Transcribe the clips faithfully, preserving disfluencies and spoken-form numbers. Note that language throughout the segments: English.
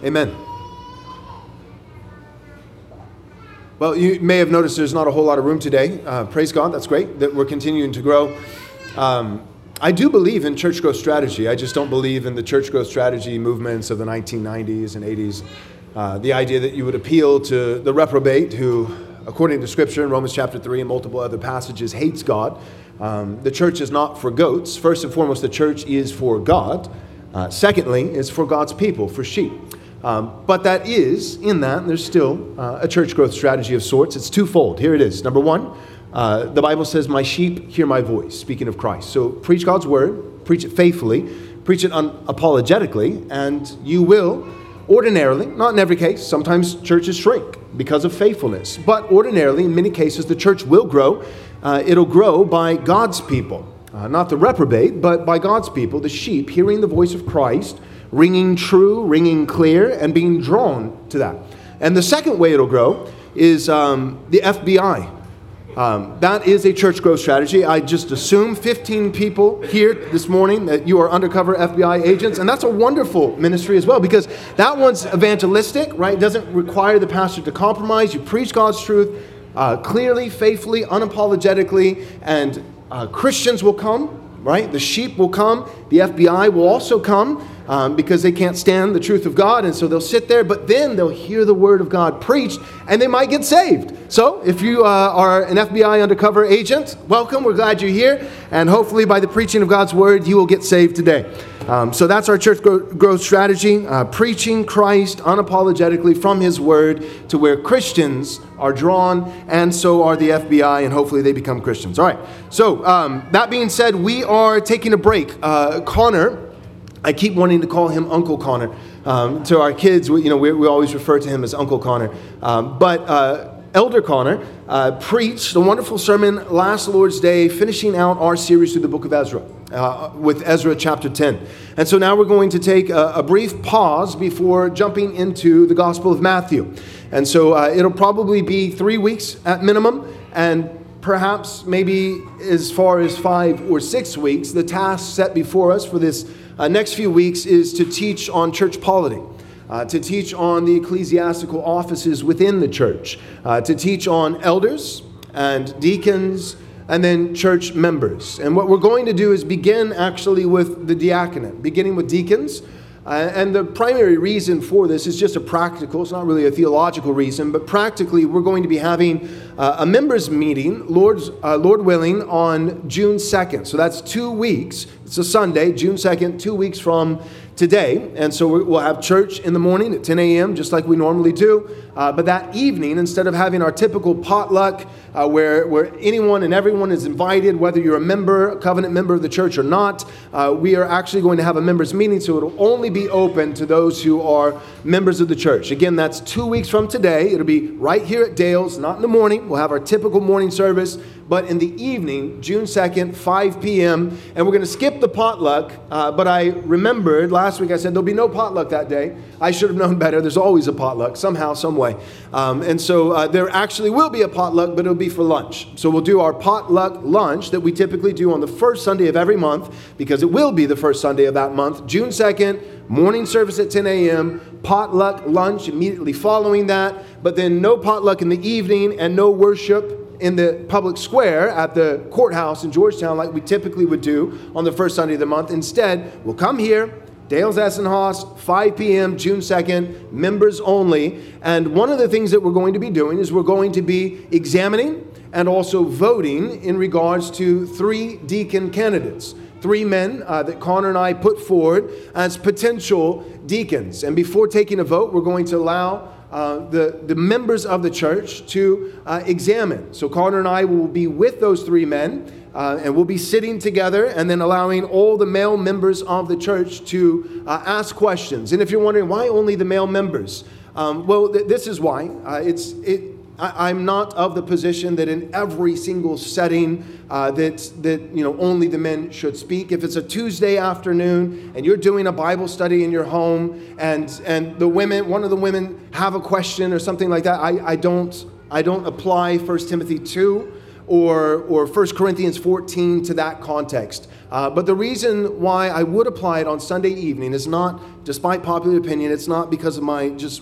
Amen. Well, you may have noticed there's not a whole lot of room today. Uh, praise God, that's great that we're continuing to grow. Um, I do believe in church growth strategy. I just don't believe in the church growth strategy movements of the nineteen nineties and eighties. Uh, the idea that you would appeal to the reprobate who, according to Scripture in Romans chapter three and multiple other passages, hates God. Um, the church is not for goats. First and foremost, the church is for God. Uh, secondly, it's for God's people, for sheep. Um, but that is, in that, there's still uh, a church growth strategy of sorts. It's twofold. Here it is. Number one, uh, the Bible says, my sheep hear my voice, speaking of Christ. So preach God's word, preach it faithfully, preach it unapologetically, and you will ordinarily, not in every case, sometimes churches shrink because of faithfulness, but ordinarily, in many cases, the church will grow. Uh, it'll grow by God's people, uh, not the reprobate, but by God's people, the sheep, hearing the voice of Christ, ringing true, ringing clear, and being drawn to that. And the second way it'll grow is um, the F B I. Um, that is a church growth strategy. I just assume fifteen people here this morning that you are undercover F B I agents, and that's a wonderful ministry as well, because that one's evangelistic, right? It doesn't require the pastor to compromise. You preach God's truth uh, clearly, faithfully, unapologetically, and uh, Christians will come, right? The sheep will come. The F B I will also come. Um, because they can't stand the truth of God, and so they'll sit there, but then they'll hear the word of God preached, and they might get saved. So if you uh, are an F B I undercover agent, welcome, we're glad you're here, and hopefully by the preaching of God's word, you will get saved today. Um, so that's our church growth strategy, uh, preaching Christ unapologetically from his word to where Christians are drawn, and so are the F B I, and hopefully they become Christians. All right, so um, that being said, we are taking a break. Uh, Connor, I keep wanting to call him Uncle Connor. Um, to our kids, we, you know, we, we always refer to him as Uncle Connor. Um, but uh, Elder Connor uh, preached a wonderful sermon last Lord's Day, finishing out our series through the book of Ezra, uh, with Ezra chapter ten. And so now we're going to take a, a brief pause before jumping into the Gospel of Matthew. And so uh, it'll probably be three weeks at minimum, and perhaps maybe as far as five or six weeks. The task set before us for this Uh, next few weeks is to teach on church polity, uh, to teach on the ecclesiastical offices within the church, uh, to teach on elders and deacons and then church members. And what we're going to do is begin actually with the diaconate, beginning with deacons. Uh, and the primary reason for this is just a practical, it's not really a theological reason, but practically we're going to be having uh, a members meeting, Lord's, uh, Lord willing, on June second. So that's two weeks. It's a Sunday, June second, two weeks from today. And so we'll have church in the morning at ten a.m., just like we normally do. Uh, but that evening, instead of having our typical potluck uh, where, where anyone and everyone is invited, whether you're a member, a covenant member of the church or not, uh, we are actually going to have a members meeting, so it'll only be open to those who are members of the church. Again, that's two weeks from today. It'll be right here at Dale's, not in the morning. We'll have our typical morning service, but in the evening, June second, five p.m., and we're going to skip the potluck, uh, but I remembered last week I said there'll be no potluck that day. I should have known better. There's always a potluck, somehow, some way. Um, and so uh, there actually will be a potluck, but it'll be for lunch. So we'll do our potluck lunch that we typically do on the first Sunday of every month, because it will be the first Sunday of that month, June second, morning service at ten a.m., potluck lunch immediately following that, but then no potluck in the evening and no worship in the public square at the courthouse in Georgetown like we typically would do on the first Sunday of the month. Instead, we'll come here, Dale's Essenhaus, five p.m., June second, members only. And one of the things that we're going to be doing is we're going to be examining and also voting in regards to three deacon candidates. Three men uh, that Connor and I put forward as potential deacons. And before taking a vote, we're going to allow Uh, the, the members of the church to uh, examine. So Connor and I will be with those three men, uh, and we'll be sitting together and then allowing all the male members of the church to uh, ask questions. And if you're wondering, why only the male members? Um, well, th- this is why. Uh, it's it. I, I'm not of the position that in every single setting uh, that that you know only the men should speak. If it's a Tuesday afternoon and you're doing a Bible study in your home, and and the women, one of the women have a question or something like that, I, I don't I don't apply First Timothy two or, or First Corinthians fourteen to that context. Uh, but the reason why I would apply it on Sunday evening is not, despite popular opinion, it's not because of my just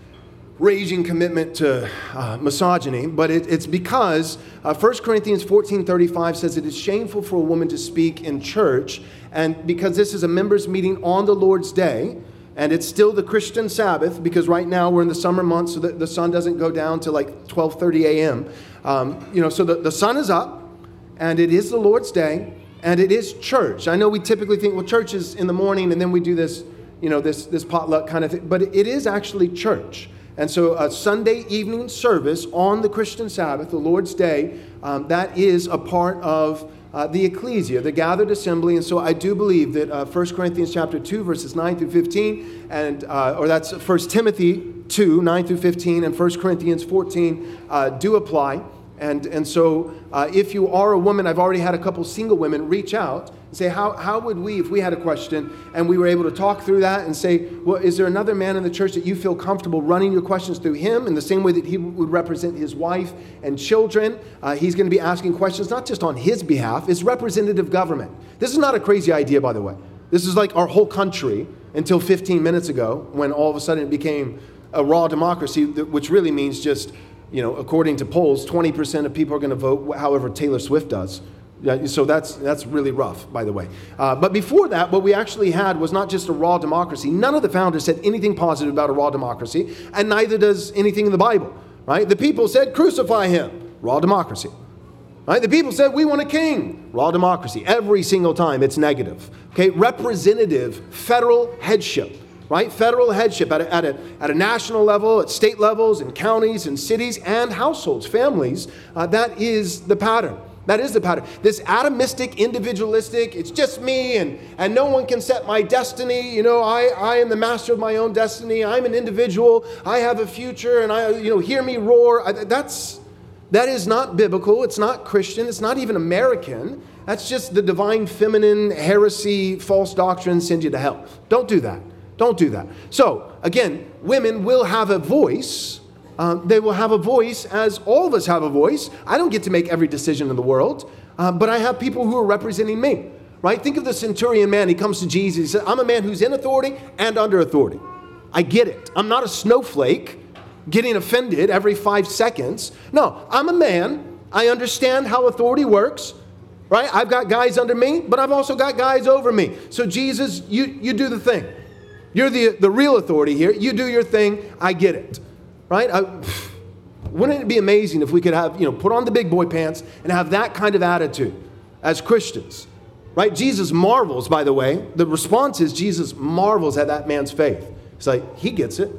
raging commitment to uh, misogyny, but it, it's because uh, First Corinthians fourteen thirty-five says it is shameful for a woman to speak in church, and because this is a members' meeting on the Lord's Day, and it's still the Christian Sabbath, because right now we're in the summer months, so that the sun doesn't go down till like twelve thirty a.m. Um, you know, so the, the sun is up, and it is the Lord's Day, and it is church. I know we typically think, well, church is in the morning, and then we do this, you know, this this potluck kind of thing, but it is actually church. And so a Sunday evening service on the Christian Sabbath, the Lord's Day, um, that is a part of uh, the ecclesia, the gathered assembly. And so I do believe that uh, First Corinthians chapter two, verses nine through fifteen, and uh, or that's First Timothy two, nine through fifteen, and First Corinthians fourteen uh, do apply. And and so uh, if you are a woman, I've already had a couple single women reach out and say, how, how would we, if we had a question, and we were able to talk through that and say, well, is there another man in the church that you feel comfortable running your questions through him in the same way that he would represent his wife and children? Uh, he's going to be asking questions not just on his behalf, it's representative government. This is not a crazy idea, by the way. This is like our whole country until fifteen minutes ago, when all of a sudden it became a raw democracy, which really means just, you know, according to polls, twenty percent of people are going to vote however Taylor Swift does. Yeah, so that's that's really rough, by the way. Uh, but before that, what we actually had was not just a raw democracy. None of the founders said anything positive about a raw democracy, and neither does anything in the Bible, right? The people said, crucify him, raw democracy. Right? The people said, we want a king, raw democracy. Every single time it's negative. Okay, representative federal headship. Right? Federal headship at a, at, a, at a national level, at state levels, in counties, and cities, and households, families. Uh, that is the pattern. That is the pattern. This atomistic, individualistic, it's just me, and, and no one can set my destiny. You know, I, I am the master of my own destiny. I'm an individual. I have a future, and I, you know, hear me roar. I, that's, that is not biblical. It's not Christian. It's not even American. That's just the divine feminine heresy, false doctrine, send you to hell. Don't do that. Don't do that. So, again, women will have a voice. Uh, they will have a voice as all of us have a voice. I don't get to make every decision in the world, uh, but I have people who are representing me, right? Think of the centurion man. He comes to Jesus. He says, I'm a man who's in authority and under authority. I get it. I'm not a snowflake getting offended every five seconds. No, I'm a man. I understand how authority works, right? I've got guys under me, but I've also got guys over me. So Jesus, you, you do the thing. You're the, the real authority here. You do your thing. I get it. Right? I, wouldn't it be amazing if we could have, you know, put on the big boy pants and have that kind of attitude as Christians? Right? Jesus marvels, by the way. The response is Jesus marvels at that man's faith. It's like, he gets it.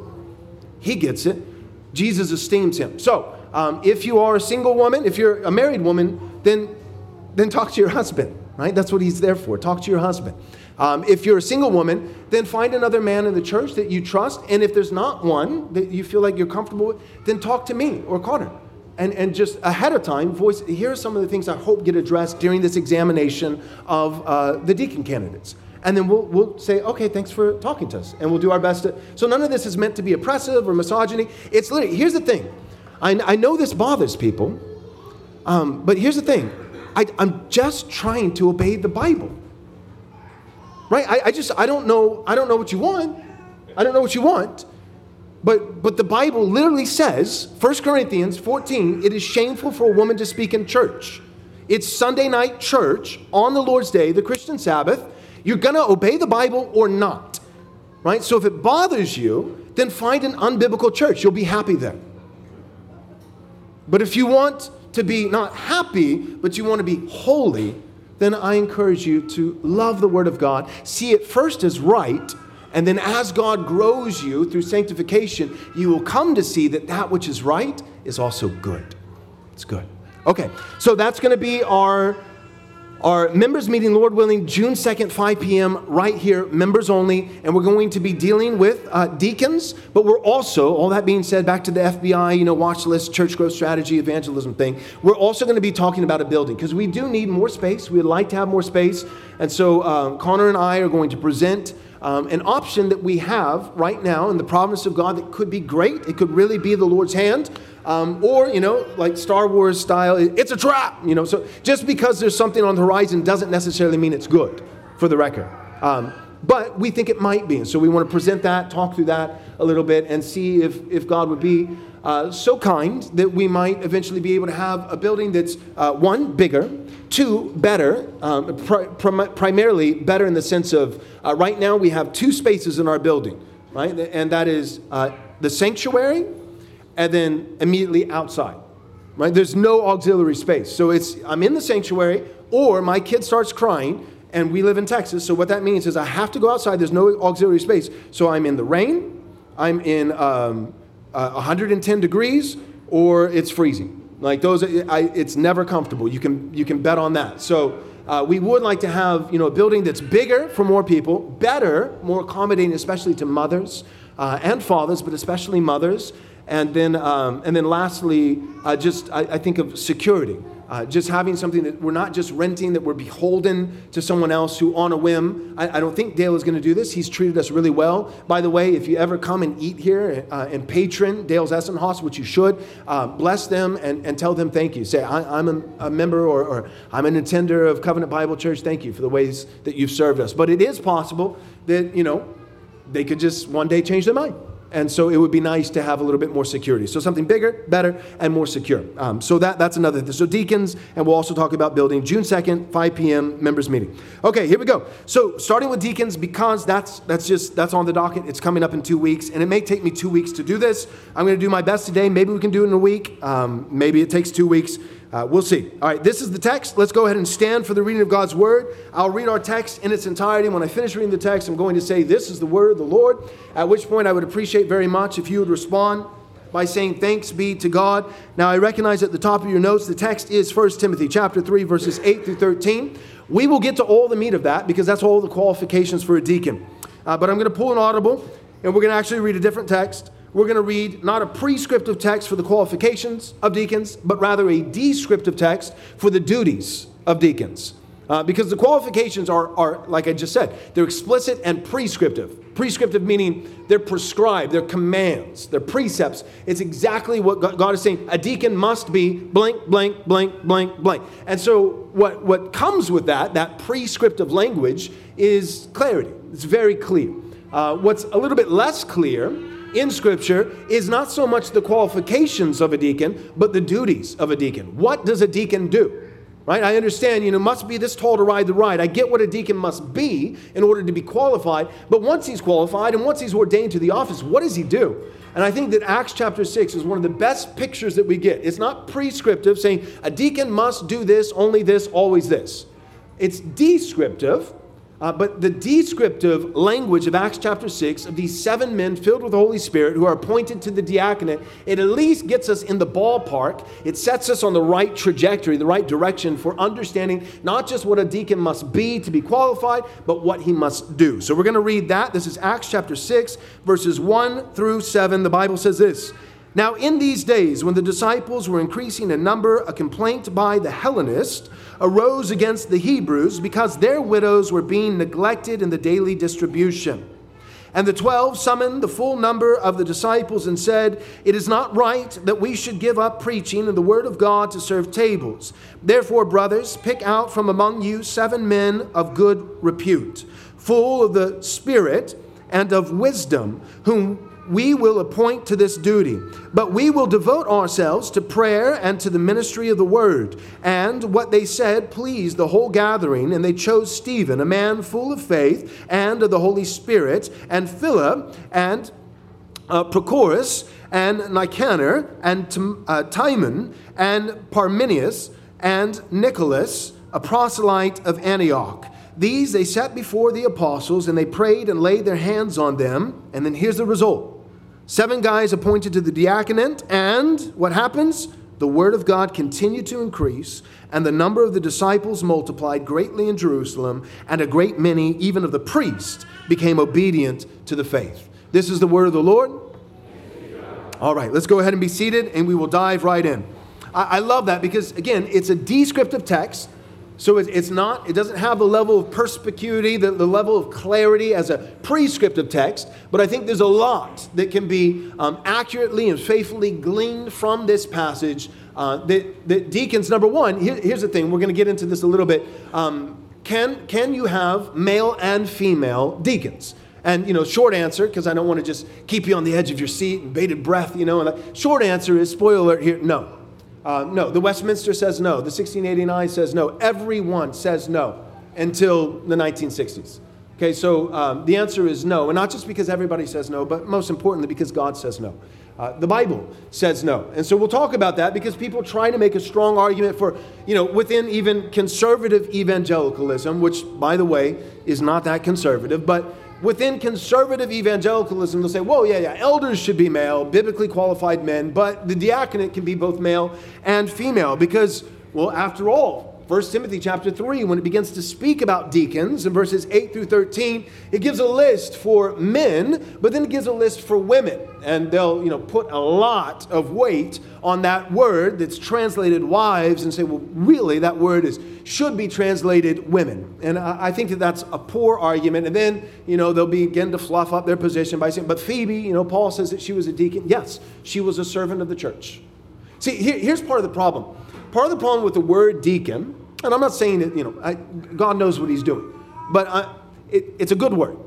He gets it. Jesus esteems him. So, um, if you are a single woman, if you're a married woman, then, then talk to your husband. Right? That's what he's there for. Talk to your husband. Um, if you're a single woman, then find another man in the church that you trust. And if there's not one that you feel like you're comfortable with, then talk to me or Connor. And, and just ahead of time, voice, here are some of the things I hope get addressed during this examination of uh, the deacon candidates. And then we'll, we'll say, okay, thanks for talking to us. And we'll do our best to. So none of this is meant to be oppressive or misogyny. It's literally, here's the thing. I, I know this bothers people, um, but here's the thing. I, I'm just trying to obey the Bible. Right? I, I just, I don't know, I don't know what you want. I don't know what you want. But but the Bible literally says, First Corinthians fourteen, it is shameful for a woman to speak in church. It's Sunday night church on the Lord's Day, the Christian Sabbath. You're going to obey the Bible or not. Right? So if it bothers you, then find an unbiblical church. You'll be happy there. But if you want to be not happy, but you want to be holy, then I encourage you to love the Word of God, see it first as right, and then as God grows you through sanctification, you will come to see that that which is right is also good. It's good. Okay, so that's going to be our, our members meeting, Lord willing, June second, five p.m. right here, members only, and we're going to be dealing with uh, deacons, but we're also, all that being said, back to the F B I, you know, watch list, church growth strategy, evangelism thing, we're also going to be talking about a building, because we do need more space. We'd like to have more space, and so uh, Connor and I are going to present um, an option that we have right now in the providence of God that could be great. It could really be the Lord's hand. Um, or, you know, like Star Wars style, it's a trap, you know. So just because there's something on the horizon doesn't necessarily mean it's good, for the record. Um, but we think it might be. And so we want to present that, talk through that a little bit, and see if, if God would be uh, so kind that we might eventually be able to have a building that's, uh, one, bigger, two, better, um, pri- prim- primarily better in the sense of, uh, right now we have two spaces in our building, right? And that is uh, the sanctuary, and then immediately outside, right? There's no auxiliary space. So it's, I'm in the sanctuary, or my kid starts crying, and we live in Texas. So what that means is I have to go outside. There's no auxiliary space. So I'm in the rain, I'm in um, uh, one hundred ten degrees, or it's freezing. Like those, I, it's never comfortable. You can, you can bet on that. So uh, we would like to have, you know, a building that's bigger for more people, better, more accommodating, especially to mothers uh, and fathers, but especially mothers. And then, um, and then lastly, uh, just I, I think of security. Uh, just having something that we're not just renting, that we're beholden to someone else who on a whim. I, I don't think Dale is going to do this. He's treated us really well. By the way, if you ever come and eat here uh, and patron Dale's Essenhaus, which you should, uh, bless them and, and tell them thank you. Say, I, I'm a, a member or, or I'm an attender of Covenant Bible Church. Thank you for the ways that you've served us. But it is possible that, you know, they could just one day change their mind. And so it would be nice to have a little bit more security. So something bigger, better, and more secure. Um, so that, that's another thing. So deacons, and we'll also talk about building June second, five p.m. members meeting. Okay, here we go. So starting with deacons, because that's that's just, that's on the docket. It's coming up in two weeks, and it may take me two weeks to do this. I'm going to do my best today. Maybe we can do it in a week. Um, maybe it takes two weeks. Uh, we'll see. All right, this is the text. Let's go ahead and stand for the reading of God's word. I'll read our text in its entirety. When I finish reading the text, I'm going to say, this is the word of the Lord, at which point I would appreciate very much if you would respond by saying, thanks be to God. Now, I recognize at the top of your notes, the text is First Timothy chapter three, verses eight through thirteen. We will get to all the meat of that because that's all the qualifications for a deacon. Uh, but I'm going to pull an audible, and we're going to actually read a different text. We're going to read not a prescriptive text for the qualifications of deacons, but rather a descriptive text for the duties of deacons. Uh, because the qualifications are, are, like I just said, they're explicit and prescriptive. Prescriptive meaning they're prescribed, they're commands, they're precepts. It's exactly what God is saying. A deacon must be blank, blank, blank, blank, blank. And so what, what comes with that, that prescriptive language, is clarity. It's very clear. Uh, what's a little bit less clear in Scripture is not so much the qualifications of a deacon, but the duties of a deacon. What does a deacon do? Right? I understand, you know, must be this tall to ride the ride. I get what a deacon must be in order to be qualified. But once he's qualified and once he's ordained to the office, what does he do? And I think that Acts chapter six is one of the best pictures that we get. It's not prescriptive, saying a deacon must do this, only this, always this. It's descriptive. Uh, but the descriptive language of Acts chapter six of these seven men filled with the Holy Spirit who are appointed to the diaconate, it at least gets us in the ballpark. It sets us on the right trajectory, the right direction for understanding not just what a deacon must be to be qualified, but what he must do. So we're going to read that. This is Acts chapter six, verses one through seven. The Bible says this. Now in these days, when the disciples were increasing in number, a complaint by the Hellenists arose against the Hebrews because their widows were being neglected in the daily distribution. And the twelve summoned the full number of the disciples and said, it is not right that we should give up preaching and the word of God to serve tables. Therefore, brothers, pick out from among you seven men of good repute, full of the Spirit and of wisdom, whom we will appoint to this duty. But we will devote ourselves to prayer and to the ministry of the word. And what they said pleased the whole gathering, and they chose Stephen, a man full of faith and of the Holy Spirit, and Philip, and uh, Prochorus, and Nicanor, and Tim, uh, Timon, and Parmenius, and Nicholas, a proselyte of Antioch. These they set before the apostles, and they prayed and laid their hands on them. And then here's the result. Seven guys appointed to the diaconate, and what happens? The word of God continued to increase, and the number of the disciples multiplied greatly in Jerusalem, and a great many, even of the priests, became obedient to the faith. This is the word of the Lord. All right, let's go ahead and be seated, and we will dive right in. I, I love that because, again, it's a descriptive text. So it, it's not, it doesn't have the level of perspicuity, the, the level of clarity as a prescriptive text, but I think there's a lot that can be um, accurately and faithfully gleaned from this passage. Uh, that, that deacons, number one, here, here's the thing, we're going to get into this a little bit. Um, can, can you have male and female deacons? And, you know, short answer, because I don't want to just keep you on the edge of your seat and bated breath, you know, and the short answer is, spoiler alert here, no. Uh, no, the Westminster says no. The sixteen eighty-nine says no. Everyone says no until the nineteen sixties. Okay, so um, the answer is no. And not just because everybody says no, but most importantly because God says no. Uh, the Bible says no. And so we'll talk about that because people try to make a strong argument for, you know, within even conservative evangelicalism, which, by the way, is not that conservative, but within conservative evangelicalism, they'll say, whoa, yeah, yeah, elders should be male, biblically qualified men, but the diaconate can be both male and female because, well, after all, First Timothy chapter three, when it begins to speak about deacons in verses eight through thirteen, it gives a list for men, but then it gives a list for women. And they'll, you know, put a lot of weight on that word that's translated wives and say, well, really, that word is should be translated women. And I, I think that that's a poor argument. And then, you know, they'll begin to fluff up their position by saying, but Phoebe, you know, Paul says that she was a deacon. Yes, she was a servant of the church. See, here, here's part of the problem. Part of the problem with the word deacon, and I'm not saying that, you know, I, God knows what he's doing, but I, it, it's a good word.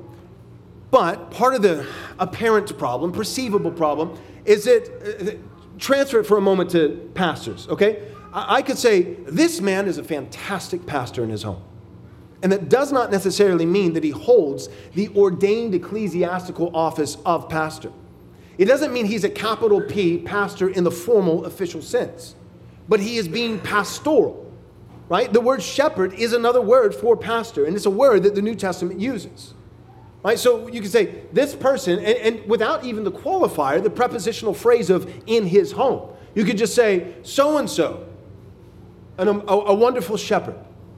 But part of the apparent problem, perceivable problem, is that, uh, transfer it for a moment to pastors, okay? I, I could say, this man is a fantastic pastor in his home. And that does not necessarily mean that he holds the ordained ecclesiastical office of pastor. It doesn't mean he's a capital P pastor in the formal official sense. But he is being pastoral, right? The word shepherd is another word for pastor, and it's a word that the New Testament uses, right? So you can say this person, and, and without even the qualifier, the prepositional phrase of in his home, you could just say so-and-so, and a, a wonderful shepherd.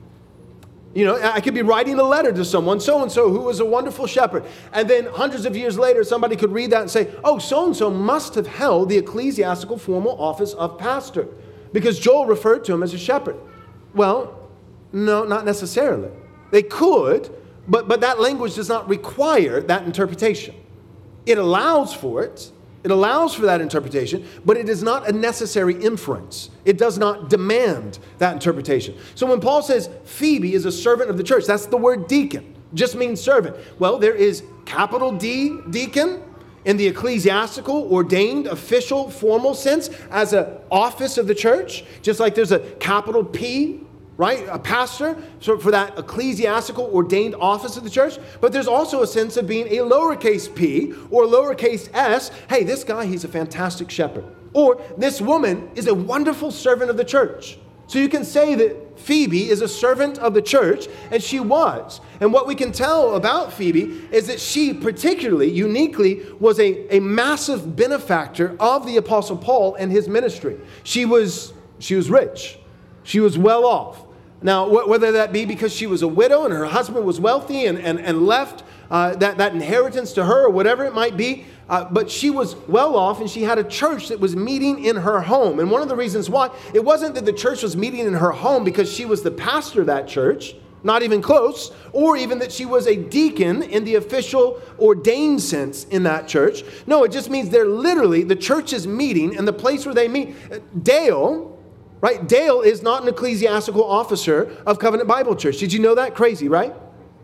You know, I could be writing a letter to someone, so-and-so, who was a wonderful shepherd. And then hundreds of years later, somebody could read that and say, oh, so-and-so must have held the ecclesiastical formal office of pastor, because Joel referred to him as a shepherd. Well, no, not necessarily. They could, but, but that language does not require that interpretation. It allows for it. It allows for that interpretation, but it is not a necessary inference. It does not demand that interpretation. So when Paul says Phoebe is a servant of the church, that's the word deacon. Just means servant. Well, there is capital D, deacon, in the ecclesiastical, ordained, official, formal sense as an office of the church, just like there's a capital P, right, a pastor, so for that ecclesiastical, ordained office of the church. But there's also a sense of being a lowercase p or lowercase s. Hey, this guy, he's a fantastic shepherd. Or this woman is a wonderful servant of the church. So you can say that Phoebe is a servant of the church, and she was. And what we can tell about Phoebe is that she particularly, uniquely, was a, a massive benefactor of the Apostle Paul and his ministry. She was, she was rich. She was well off. Now, wh- whether that be because she was a widow and her husband was wealthy and, and, and left uh, that, that inheritance to her, or whatever it might be, Uh, but she was well off, and she had a church that was meeting in her home. And one of the reasons why, it wasn't that the church was meeting in her home because she was the pastor of that church, not even close, or even that she was a deacon in the official ordained sense in that church. No, it just means they're literally, the church is meeting, and the place where they meet, Dale, right? Dale is not an ecclesiastical officer of Covenant Bible Church. Did you know that? Crazy, right?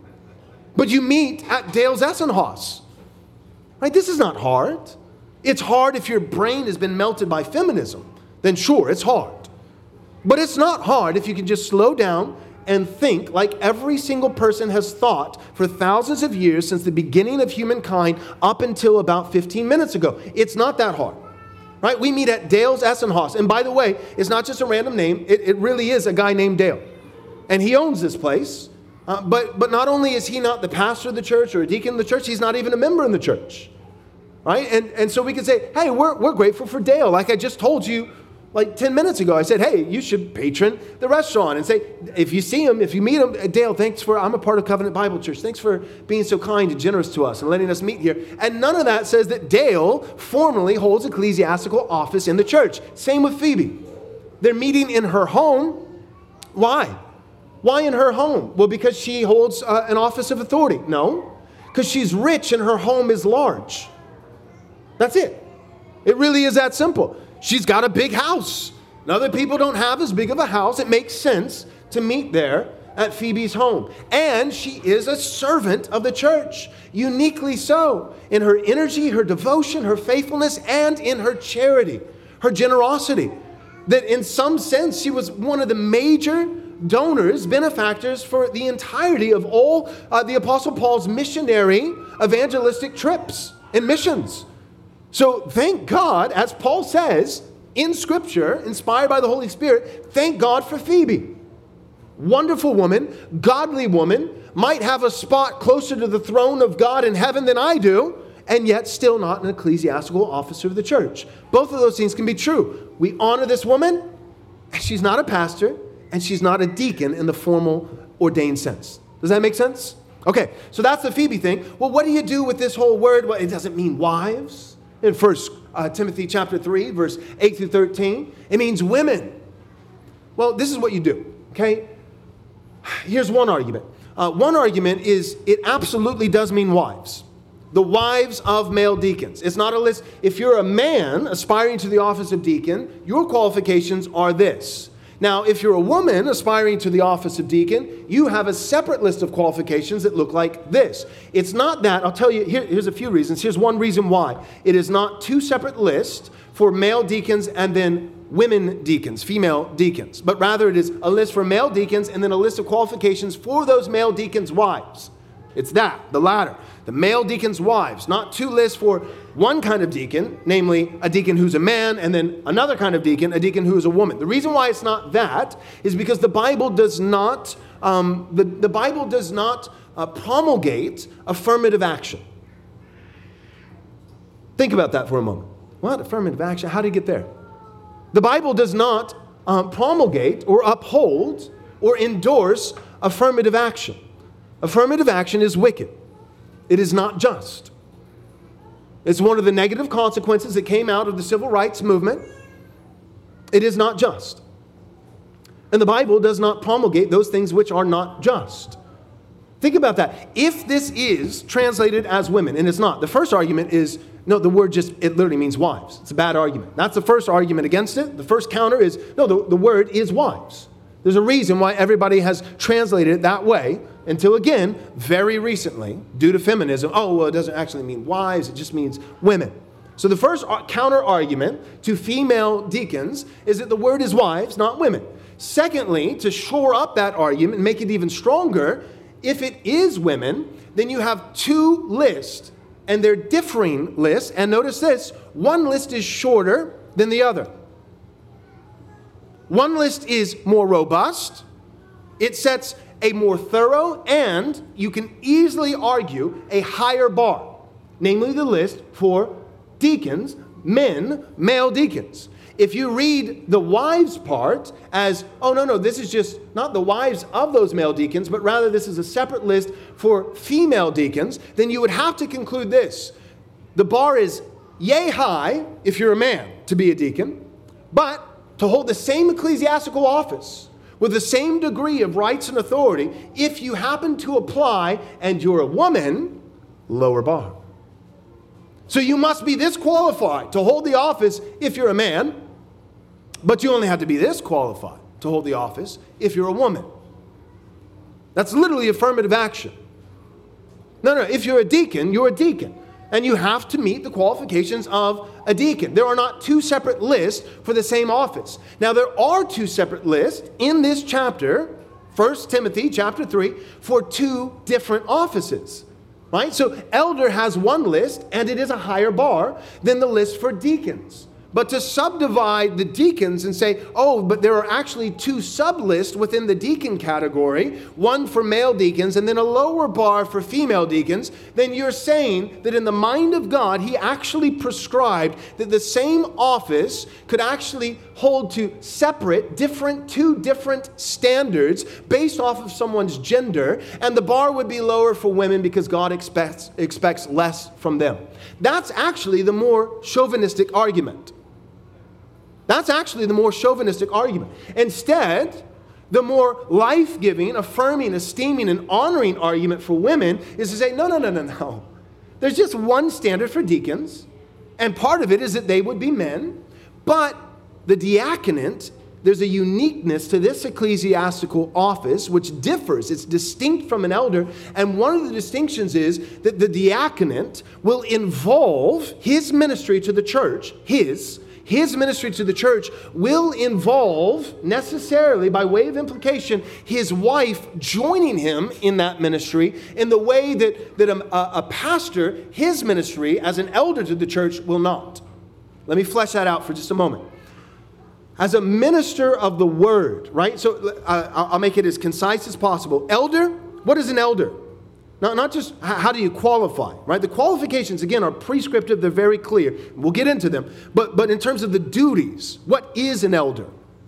But you meet at Dale's Essenhaus. Right? This is not hard. It's hard if your brain has been melted by feminism. Then sure, it's hard. But it's not hard if you can just slow down and think like every single person has thought for thousands of years since the beginning of humankind up until about fifteen minutes ago. It's not that hard. Right? We meet at Dale's Essenhaus. And by the way, it's not just a random name. It, it really is a guy named Dale. And he owns this place. Uh, but, but not only is he not the pastor of the church or a deacon of the church, he's not even a member in the church. Right? And, and so we can say, hey, we're, we're grateful for Dale. Like I just told you like ten minutes ago, I said, hey, you should patron the restaurant and say, if you see him, if you meet him, Dale, thanks for, I'm a part of Covenant Bible Church. Thanks for being so kind and generous to us and letting us meet here. And none of that says that Dale formally holds ecclesiastical office in the church. Same with Phoebe. They're meeting in her home. Why? Why in her home? Well, because she holds uh, an office of authority. No, because she's rich and her home is large. That's it. It really is that simple. She's got a big house. And other people don't have as big of a house. It makes sense to meet there at Phoebe's home. And she is a servant of the church, uniquely so, in her energy, her devotion, her faithfulness, and in her charity, her generosity. That in some sense, she was one of the major donors, benefactors for the entirety of all uh, the Apostle Paul's missionary evangelistic trips and missions. So thank God, as Paul says in Scripture, inspired by the Holy Spirit, thank God for Phoebe. Wonderful woman, godly woman, might have a spot closer to the throne of God in heaven than I do, and yet still not an ecclesiastical officer of the church. Both of those things can be true. We honor this woman, and she's not a pastor, and she's not a deacon in the formal ordained sense. Does that make sense? Okay, so that's the Phoebe thing. Well, what do you do with this whole word? Well, it doesn't mean wives. In First uh, Timothy chapter three, verse eight through thirteen, it means women. Well, this is what you do, okay? Here's one argument. Uh, one argument is it absolutely does mean wives. The wives of male deacons. It's not a list. If you're a man aspiring to the office of deacon, your qualifications are this. Now, if you're a woman aspiring to the office of deacon, you have a separate list of qualifications that look like this. It's not that. I'll tell you, here, here's a few reasons. Here's one reason why. It is not two separate lists for male deacons and then women deacons, female deacons. But rather it is a list for male deacons and then a list of qualifications for those male deacons' wives. It's that, the latter. The male deacons' wives, not two lists for one kind of deacon, namely a deacon who's a man, and then another kind of deacon, a deacon who is a woman. The reason why it's not that is because the Bible does not, um, the, the Bible does not uh, promulgate affirmative action. Think about that for a moment. What? Affirmative action? How do you get there? The Bible does not um, promulgate or uphold or endorse affirmative action. Affirmative action is wicked. It is not just. It's one of the negative consequences that came out of the civil rights movement. It is not just. And the Bible does not promulgate those things which are not just. Think about that. If this is translated as women, and it's not, the first argument is, no, the word just, it literally means wives. It's a bad argument. That's the first argument against it. The first counter is, no, the, the word is wives. There's a reason why everybody has translated it that way until, again, very recently, due to feminism, oh, well, it doesn't actually mean wives, it just means women. So the first counter argument to female deacons is that the word is wives, not women. Secondly, to shore up that argument and make it even stronger, if it is women, then you have two lists, and they're differing lists. And notice this, one list is shorter than the other. One list is more robust. It sets a more thorough and, you can easily argue, a higher bar. Namely the list for deacons, men, male deacons. If you read the wives part as, oh, no, no, this is just not the wives of those male deacons, but rather this is a separate list for female deacons, then you would have to conclude this. The bar is yay high if you're a man to be a deacon, but to hold the same ecclesiastical office with the same degree of rights and authority, if you happen to apply and you're a woman, lower bar. So you must be this qualified to hold the office if you're a man, but you only have to be this qualified to hold the office if you're a woman. That's literally affirmative action. No, no, if you're a deacon, you're a deacon. And you have to meet the qualifications of a deacon. There are not two separate lists for the same office. Now, there are two separate lists in this chapter, First Timothy chapter three, for two different offices. Right? So elder has one list, and it is a higher bar than the list for deacons. But to subdivide the deacons and say, oh, but there are actually two sub-lists within the deacon category, one for male deacons and then a lower bar for female deacons, then you're saying that in the mind of God, he actually prescribed that the same office could actually hold to separate, different, two different standards based off of someone's gender, and the bar would be lower for women because God expects, expects less from them. That's actually the more chauvinistic argument. That's actually the more chauvinistic argument. Instead, The more life-giving, affirming, esteeming, and honoring argument for women is to say, no, no, no, no, no. There's just one standard for deacons, and part of it is that they would be men, but the diaconate, there's a uniqueness to this ecclesiastical office which differs. It's distinct from an elder, and one of the distinctions is that the diaconate will involve his ministry to the church, his, his ministry to the church will involve necessarily, by way of implication, his wife joining him in that ministry in the way that, that a, a pastor, his ministry as an elder to the church will not. Let me flesh that out for just a moment. As a minister of the word, right? So uh, I'll make it as concise as possible. Elder, what is an elder? Not, not just how do you qualify, right? The qualifications, again, are prescriptive. They're very clear. We'll get into them. But, but in terms of the duties, what is an elder?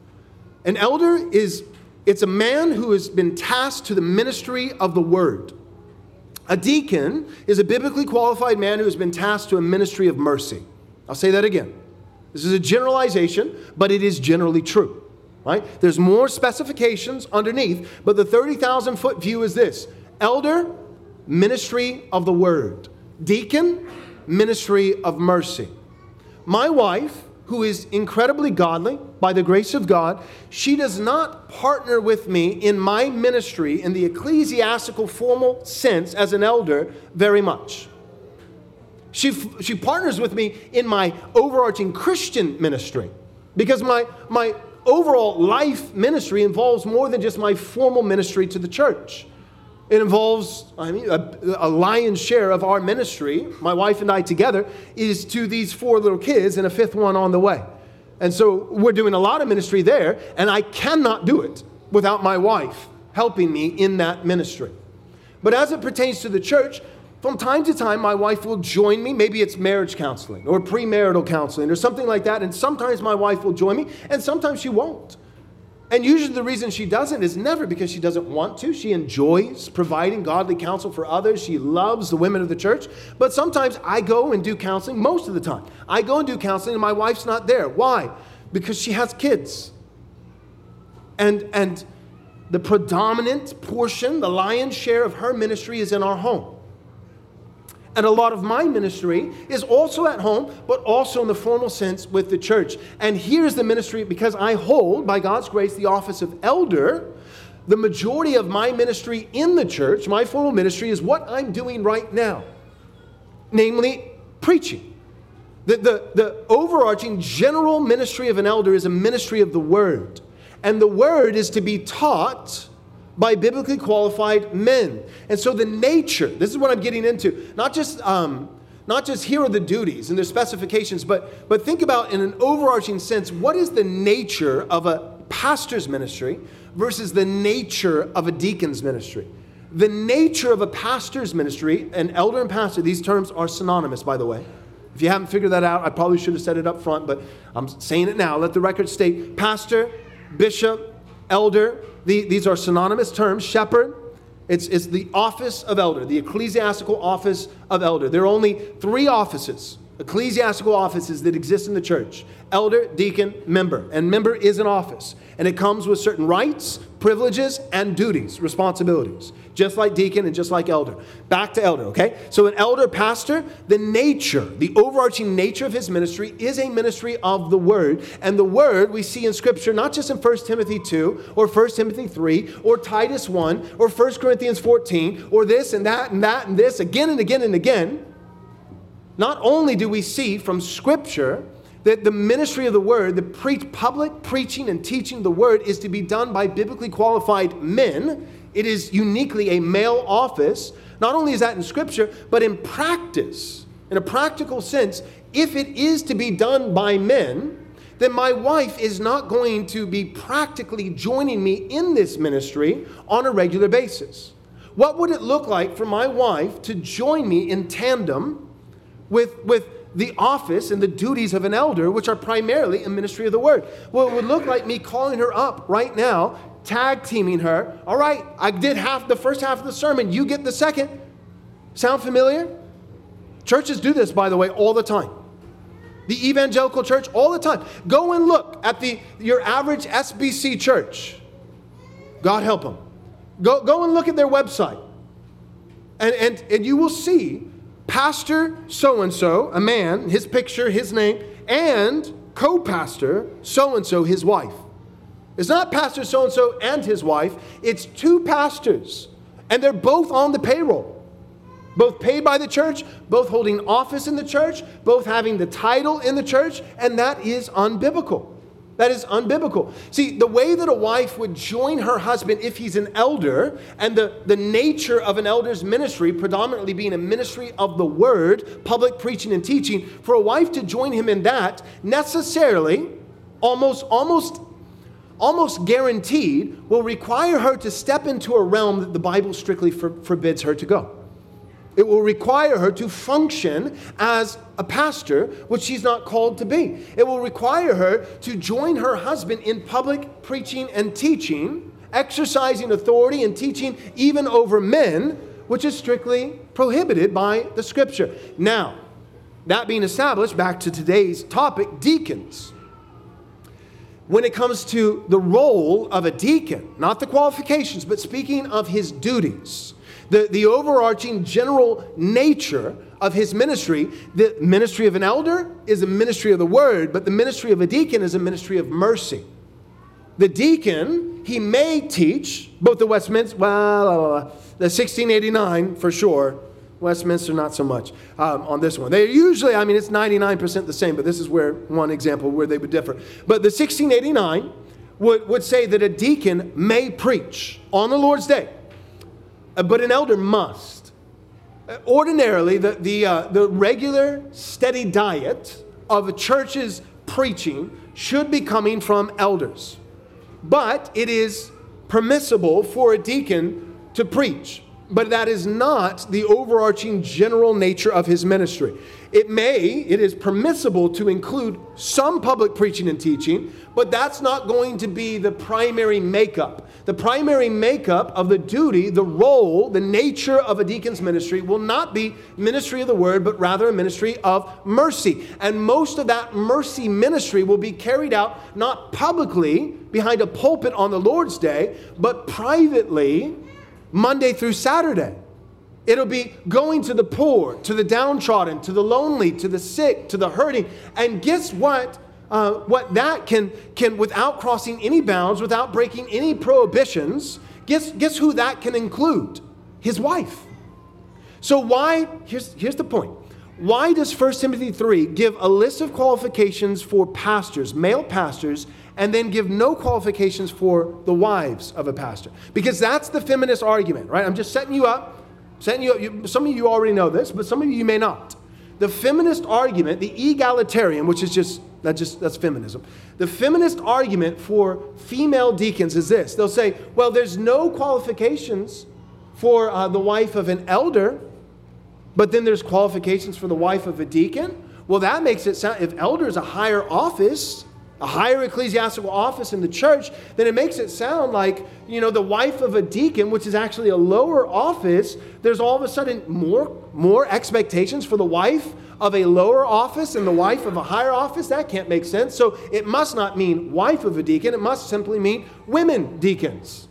An elder is, it's a man who has been tasked to the ministry of the word. A deacon is a biblically qualified man who has been tasked to a ministry of mercy. I'll say that again. This is a generalization, but it is generally true, right? There's more specifications underneath, but the thirty thousand foot view is this. Elder, ministry of the word. Deacon, ministry of mercy. My wife, who is incredibly godly, by the grace of God, she does not partner with me in my ministry in the ecclesiastical formal sense as an elder very much. She, she partners with me in my overarching Christian ministry because my, my overall life ministry involves more than just my formal ministry to the church. It involves, I mean, a, a lion's share of our ministry, my wife and I together, is to these four little kids and a fifth one on the way. And so we're doing a lot of ministry there, and I cannot do it without my wife helping me in that ministry. But as it pertains to the church, from time to time, my wife will join me. Maybe it's marriage counseling or premarital counseling or something like that. And sometimes my wife will join me, and sometimes she won't. And usually the reason she doesn't is never because she doesn't want to. She enjoys providing godly counsel for others. She loves the women of the church. But sometimes I go and do counseling, most of the time. I go and do counseling, and my wife's not there. Why? Because she has kids. And, and the predominant portion, the lion's share of her ministry is in our home. And a lot of my ministry is also at home, but also in the formal sense with the church. And here's the ministry, because I hold, by God's grace, the office of elder. The majority of my ministry in the church, my formal ministry, is what I'm doing right now. Namely, preaching. The, the, the overarching general ministry of an elder is a ministry of the word. And the word is to be taught by biblically qualified men. And so the nature, this is what I'm getting into, not just um, not just here are the duties and their specifications, but, but think about in an overarching sense, what is the nature of a pastor's ministry versus the nature of a deacon's ministry? The nature of a pastor's ministry, an elder and pastor, these terms are synonymous, by the way. If you haven't figured that out, I probably should have said it up front, but I'm saying it now. Let the record state, pastor, bishop, elder, the, these are synonymous terms. Shepherd, it's, it's the office of elder, the ecclesiastical office of elder. There are only three offices, ecclesiastical offices that exist in the church. Elder, deacon, member. And member is an office. And it comes with certain rights, privileges, and duties, responsibilities. Just like deacon and just like elder. Back to elder, okay? So an elder pastor, the nature, the overarching nature of his ministry is a ministry of the word. And the word we see in Scripture, not just in First Timothy two, or First Timothy three, or Titus one, or First Corinthians fourteen, or this and that and that and this, again and again and again. Not only do we see from Scripture that the ministry of the word, the pre- public preaching and teaching the word, is to be done by biblically qualified men. It is uniquely a male office. Not only is that in Scripture, but in practice, in a practical sense, if it is to be done by men, then my wife is not going to be practically joining me in this ministry on a regular basis. What would it look like for my wife to join me in tandem with, with the office and the duties of an elder, which are primarily a ministry of the word? Well, it would look like me calling her up right now, tag teaming her. All right, I did half the first half of the sermon. You get the second. Sound familiar? Churches do this, by the way, all the time. The evangelical church, all the time. Go and look at the your average S B C church. God help them. Go, go and look at their website. And, and, and you will see Pastor so-and-so, a man, his picture, his name, and co-pastor so-and-so, his wife. It's not Pastor so-and-so and his wife. It's two pastors. And they're both on the payroll. Both paid by the church, both holding office in the church, both having the title in the church, and that is unbiblical. That is unbiblical. See, the way that a wife would join her husband if he's an elder, and the, the nature of an elder's ministry, predominantly being a ministry of the word, public preaching and teaching, for a wife to join him in that, necessarily, almost, almost, almost guaranteed, will require her to step into a realm that the Bible strictly for, forbids her to go. It will require her to function as a pastor, which she's not called to be. It will require her to join her husband in public preaching and teaching, exercising authority and teaching even over men, which is strictly prohibited by the Scripture. Now, that being established, back to today's topic, deacons. When it comes to the role of a deacon, not the qualifications, but speaking of his duties, The, the overarching general nature of his ministry, the ministry of an elder is a ministry of the word, but the ministry of a deacon is a ministry of mercy. The deacon, he may teach both the Westminster, well, the sixteen eighty-nine for sure, Westminster not so much um, on this one. They usually, I mean, it's ninety-nine percent the same, but this is where one example where they would differ. But the sixteen eighty-nine would, would say that a deacon may preach on the Lord's day. But an elder must. Ordinarily, the, the, uh, the regular, steady diet of a church's preaching should be coming from elders. But it is permissible for a deacon to preach. But that is not the overarching general nature of his ministry. It may, it is permissible to include some public preaching and teaching, but that's not going to be the primary makeup. The primary makeup of the duty, the role, the nature of a deacon's ministry will not be ministry of the word, but rather a ministry of mercy. And most of that mercy ministry will be carried out not publicly behind a pulpit on the Lord's day, but privately Monday through Saturday. It'll be going to the poor, to the downtrodden, to the lonely, to the sick, to the hurting. And guess what? Uh, what that can, can, without crossing any bounds, without breaking any prohibitions, guess, guess who that can include? His wife. So why, here's, here's the point. Why does First Timothy three give a list of qualifications for pastors, male pastors, and then give no qualifications for the wives of a pastor? Because that's the feminist argument, right? I'm just setting you up. Setting you up. You, some of you already know this, but some of you may not. The feminist argument, the egalitarian, which is just, that just that's feminism. The feminist argument for female deacons is this. They'll say, well, there's no qualifications for uh, the wife of an elder, but then there's qualifications for the wife of a deacon. Well, that makes it sound, if elder is a higher office, a higher ecclesiastical office in the church, then it makes it sound like, you know, the wife of a deacon, which is actually a lower office, there's all of a sudden more, more expectations for the wife of a lower office and the wife of a higher office. That can't make sense. So it must not mean wife of a deacon. It must simply mean women deacons.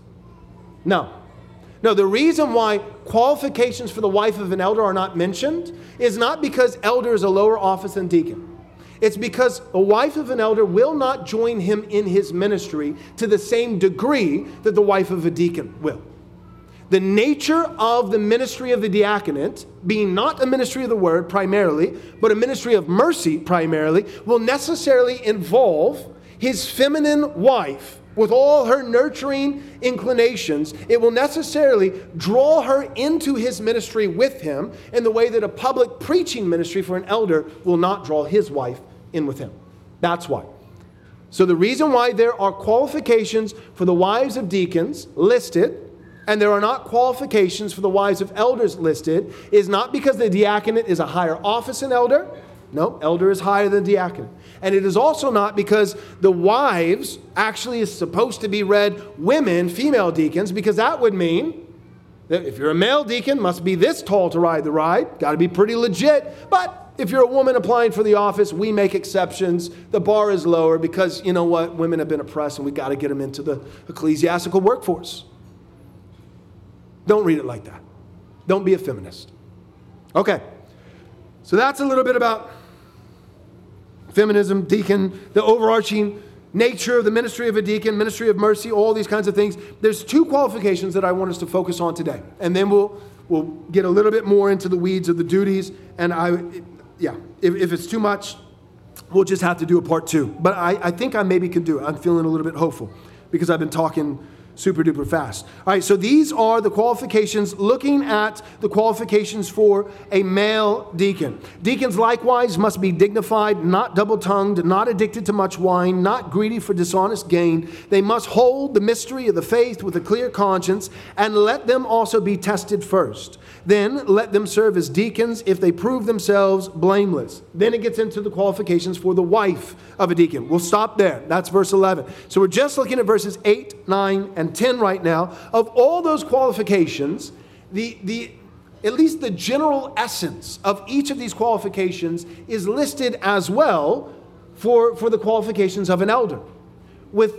No. No, the reason why qualifications for the wife of an elder are not mentioned is not because elder is a lower office than deacon. It's because a wife of an elder will not join him in his ministry to the same degree that the wife of a deacon will. The nature of the ministry of the diaconate, being not a ministry of the word primarily, but a ministry of mercy primarily, will necessarily involve his feminine wife with all her nurturing inclinations. It will necessarily draw her into his ministry with him in the way that a public preaching ministry for an elder will not draw his wife in with him. That's why. So the reason why there are qualifications for the wives of deacons listed, and there are not qualifications for the wives of elders listed, is not because the diaconate is a higher office than elder. No, elder is higher than diaconate. And it is also not because the wives actually is supposed to be read women, female deacons, because that would mean that if you're a male deacon, must be this tall to ride the ride. Got to be pretty legit. But if you're a woman applying for the office, we make exceptions. The bar is lower because, you know what, women have been oppressed and we got to get them into the ecclesiastical workforce. Don't read it like that. Don't be a feminist. Okay. So that's a little bit about feminism, deacon, the overarching nature of the ministry of a deacon, ministry of mercy, all these kinds of things. There's two qualifications that I want us to focus on today. And then we'll we'll get a little bit more into the weeds of the duties. And I, yeah, if, if it's too much, we'll just have to do a part two. But I, I think I maybe can do it. I'm feeling a little bit hopeful because I've been talking super duper fast. All right, so these are the qualifications, looking at the qualifications for a male deacon. Deacons likewise must be dignified, not double-tongued, not addicted to much wine, not greedy for dishonest gain. They must hold the mystery of the faith with a clear conscience, and let them also be tested first. Then let them serve as deacons if they prove themselves blameless. Then it gets into the qualifications for the wife of a deacon. We'll stop there. That's verse eleven. So we're just looking at verses eight, nine, and ten right now. Of all those qualifications, the, the at least the general essence of each of these qualifications is listed as well for, for the qualifications of an elder, with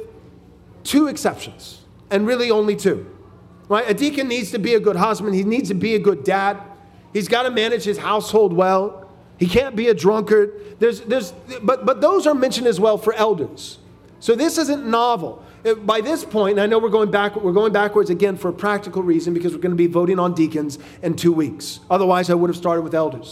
two exceptions, and really only two. Right? A deacon needs to be a good husband. He needs to be a good dad. He's got to manage his household well. He can't be a drunkard. There's, there's, but, but those are mentioned as well for elders. So this isn't novel. By this point, and I know we're going back, we're going backwards again for a practical reason because we're going to be voting on deacons in two weeks. Otherwise, I would have started with elders.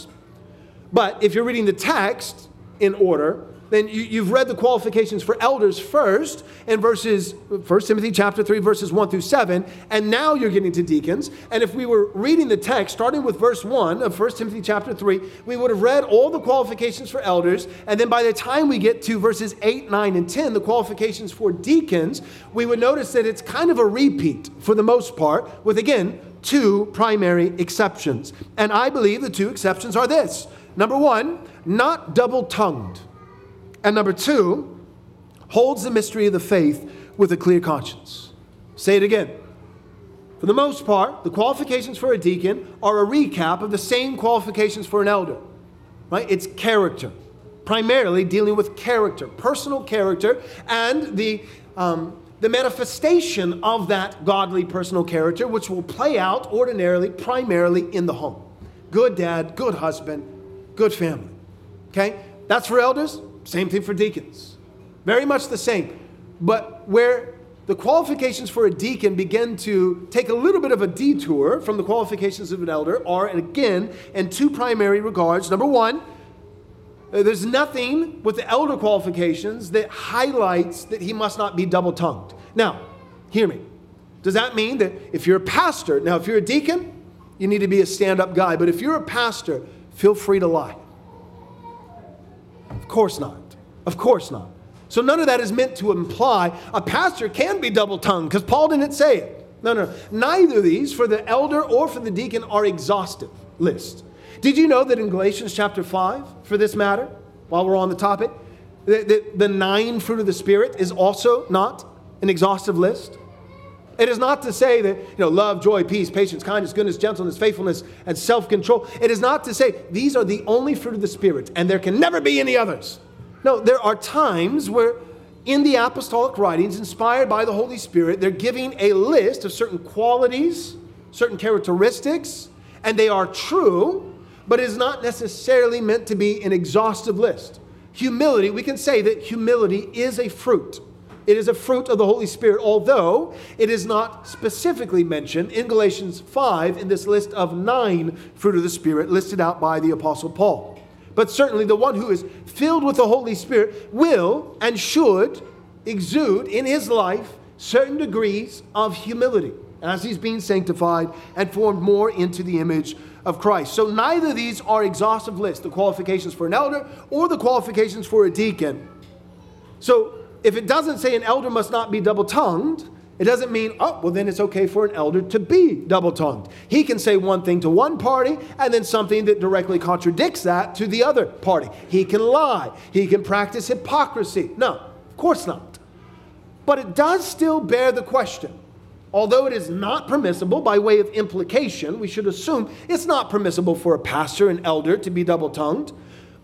But if you're reading the text in order, then you, you've read the qualifications for elders first in verses, First Timothy chapter three, verses one through seven, and now you're getting to deacons. And if we were reading the text, starting with verse one of First Timothy chapter three, we would have read all the qualifications for elders, and then by the time we get to verses eight, nine, and ten, the qualifications for deacons, we would notice that it's kind of a repeat for the most part, with, again, two primary exceptions. And I believe the two exceptions are this. Number one, not double-tongued. And number two, holds the mystery of the faith with a clear conscience. Say it again. For the most part, the qualifications for a deacon are a recap of the same qualifications for an elder. Right? It's character. Primarily dealing with character, personal character, and the, um, the manifestation of that godly personal character, which will play out ordinarily, primarily in the home. Good dad, good husband, good family. Okay? That's for elders. Same thing for deacons. Very much the same. But where the qualifications for a deacon begin to take a little bit of a detour from the qualifications of an elder are, and again, in two primary regards. Number one, there's nothing with the elder qualifications that highlights that he must not be double-tongued. Now, hear me. Does that mean that if you're a pastor, now if you're a deacon, you need to be a stand-up guy, but if you're a pastor, feel free to lie. Of course not. Of course not. So none of that is meant to imply a pastor can be double-tongued, because Paul didn't say it. No, no. Neither of these, for the elder or for the deacon, are exhaustive lists. Did you know that in Galatians chapter five, for this matter, while we're on the topic, the, the, the nine fruit of the Spirit is also not an exhaustive list? It is not to say that, you know, love, joy, peace, patience, kindness, goodness, gentleness, faithfulness, and self-control. It is not to say these are the only fruit of the Spirit and there can never be any others. No, there are times where in the apostolic writings, inspired by the Holy Spirit, they're giving a list of certain qualities, certain characteristics, and they are true, but it is not necessarily meant to be an exhaustive list. Humility, we can say that humility is a fruit. It is a fruit of the Holy Spirit, although it is not specifically mentioned in Galatians five in this list of nine fruit of the Spirit listed out by the Apostle Paul. But certainly the one who is filled with the Holy Spirit will and should exude in his life certain degrees of humility as he's being sanctified and formed more into the image of Christ. So neither of these are exhaustive lists, the qualifications for an elder or the qualifications for a deacon. So if it doesn't say an elder must not be double-tongued, it doesn't mean, oh, well, then it's okay for an elder to be double-tongued. He can say one thing to one party and then something that directly contradicts that to the other party. He can lie. He can practice hypocrisy. No, of course not. But it does still bear the question. Although it is not permissible by way of implication, we should assume it's not permissible for a pastor, an elder, to be double-tongued.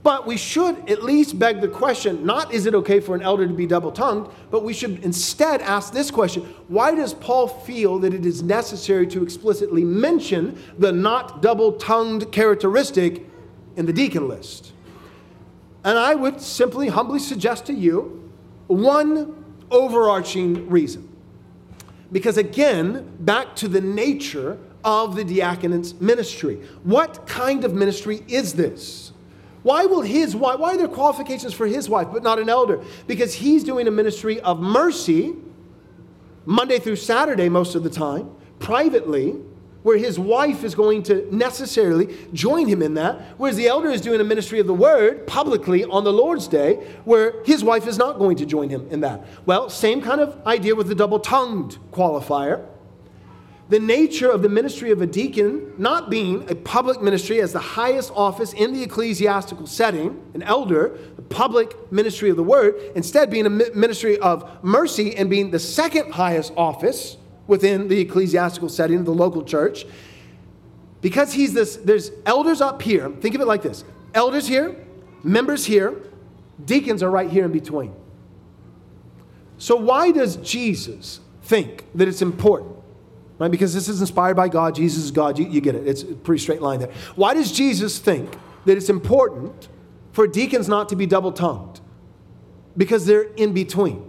But we should at least beg the question, not is it okay for an elder to be double-tongued, but we should instead ask this question: why does Paul feel that it is necessary to explicitly mention the not double-tongued characteristic in the deacon list? And I would simply, humbly suggest to you one overarching reason. Because again, back to the nature of the diaconate ministry. What kind of ministry is this? Why will his wife, why are there qualifications for his wife but not an elder? Because he's doing a ministry of mercy Monday through Saturday most of the time, privately, where his wife is going to necessarily join him in that, whereas the elder is doing a ministry of the word publicly on the Lord's Day, where his wife is not going to join him in that. Well, same kind of idea with the double-tongued qualifier. The nature of the ministry of a deacon not being a public ministry as the highest office in the ecclesiastical setting, an elder, the public ministry of the word, instead being a ministry of mercy and being the second highest office within the ecclesiastical setting of the local church. Because he's this, there's elders up here. Think of it like this: elders here, members here, deacons are right here in between. So why does Jesus think that it's important? Right? Because this is inspired by God. Jesus is God. You, you get it. It's a pretty straight line there. Why does Jesus think that it's important for deacons not to be double-tongued? Because they're in between.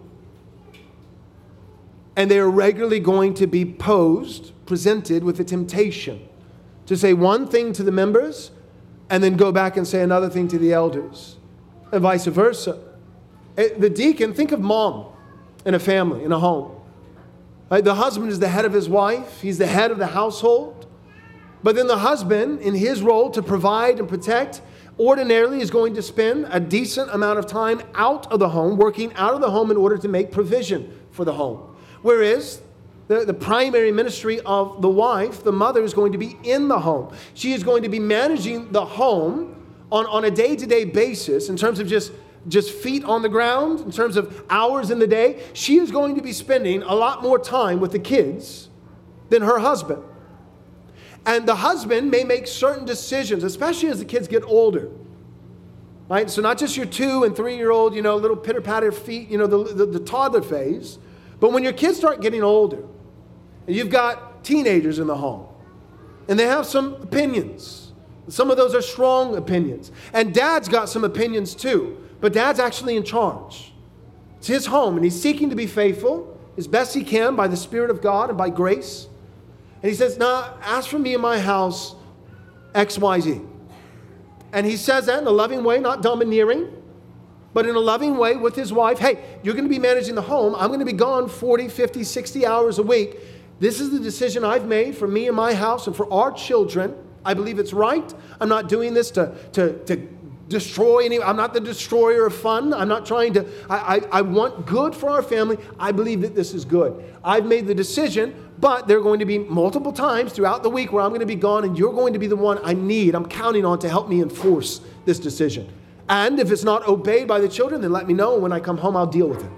And they are regularly going to be posed, presented with a temptation to say one thing to the members and then go back and say another thing to the elders, and vice versa. The deacon, think of mom in a family, in a home. Right? The husband is the head of his wife. He's the head of the household. But then the husband, in his role to provide and protect, ordinarily is going to spend a decent amount of time out of the home, working out of the home in order to make provision for the home. Whereas the, the primary ministry of the wife, the mother, is going to be in the home. She is going to be managing the home on, on a day-to-day basis in terms of just just feet on the ground, in terms of hours in the day. She is going to be spending a lot more time with the kids than her husband. And the husband may make certain decisions, especially as the kids get older. Right? So not just your two and three-year-old, you know, little pitter-patter feet, you know, the, the, the toddler phase. But when your kids start getting older, and you've got teenagers in the home, and they have some opinions. Some of those are strong opinions. And dad's got some opinions too. But dad's actually in charge. It's his home, and he's seeking to be faithful as best he can by the Spirit of God and by grace. And he says, "Nah, ask for me in my house X, Y, Z." And he says that in a loving way, not domineering, but in a loving way with his wife. Hey, you're going to be managing the home. I'm going to be gone forty, fifty, sixty hours a week. This is the decision I've made for me and my house and for our children. I believe it's right. I'm not doing this to, to, to destroy any. I'm not the destroyer of fun. I'm not trying to. I, I, I want good for our family. I believe that this is good. I've made the decision, but there are going to be multiple times throughout the week where I'm going to be gone, and you're going to be the one I need, I'm counting on to help me enforce this decision. And if it's not obeyed by the children, then let me know. And when I come home, I'll deal with it.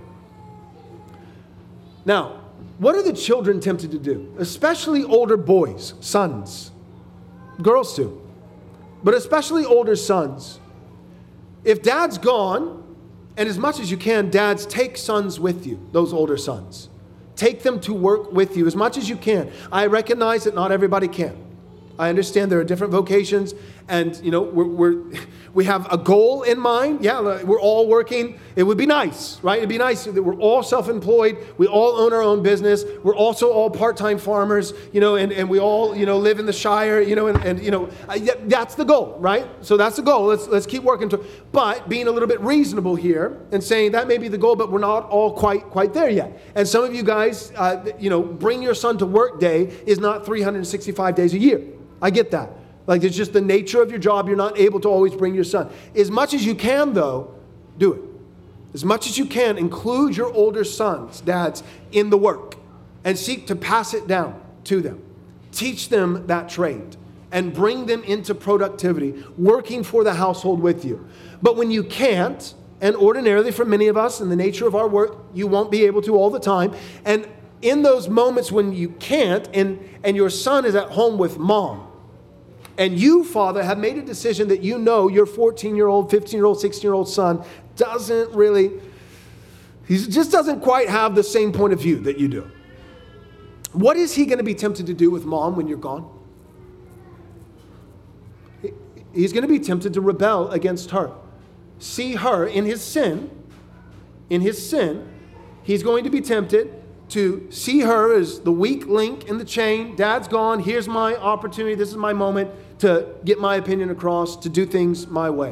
Now, what are the children tempted to do? Especially older boys, sons, girls too, but especially older sons. If dad's gone, and as much as you can, dads, take sons with you, those older sons. Take them to work with you as much as you can. I recognize that not everybody can. I understand there are different vocations, and you know we're, we're we have a goal in mind. Yeah, we're all working. It would be nice, right? It'd be nice that we're all self-employed. We all own our own business. We're also all part-time farmers, you know, and, and we all you know live in the Shire, you know, and, and you know that's the goal, right? So that's the goal. Let's let's keep working to. But being a little bit reasonable here and saying that may be the goal, but we're not all quite quite there yet. And some of you guys, uh, you know, bring your son to work day is not three hundred sixty-five days a year. I get that. Like, it's just the nature of your job. You're not able to always bring your son. As much as you can, though, do it. As much as you can, include your older sons, dads, in the work and seek to pass it down to them. Teach them that trade and bring them into productivity, working for the household with you. But when you can't, and ordinarily for many of us, in the nature of our work, you won't be able to all the time, and in those moments when you can't, and, and your son is at home with mom, And you, Father, have made a decision that you know your fourteen-year-old, fifteen-year-old, sixteen-year-old son doesn't really, he just doesn't quite have the same point of view that you do. What is he going to be tempted to do with Mom when you're gone? He's going to be tempted to rebel against her. See her in his sin, in his sin, he's going to be tempted to see her as the weak link in the chain. Dad's gone. Here's my opportunity. This is my moment to get my opinion across, to do things my way.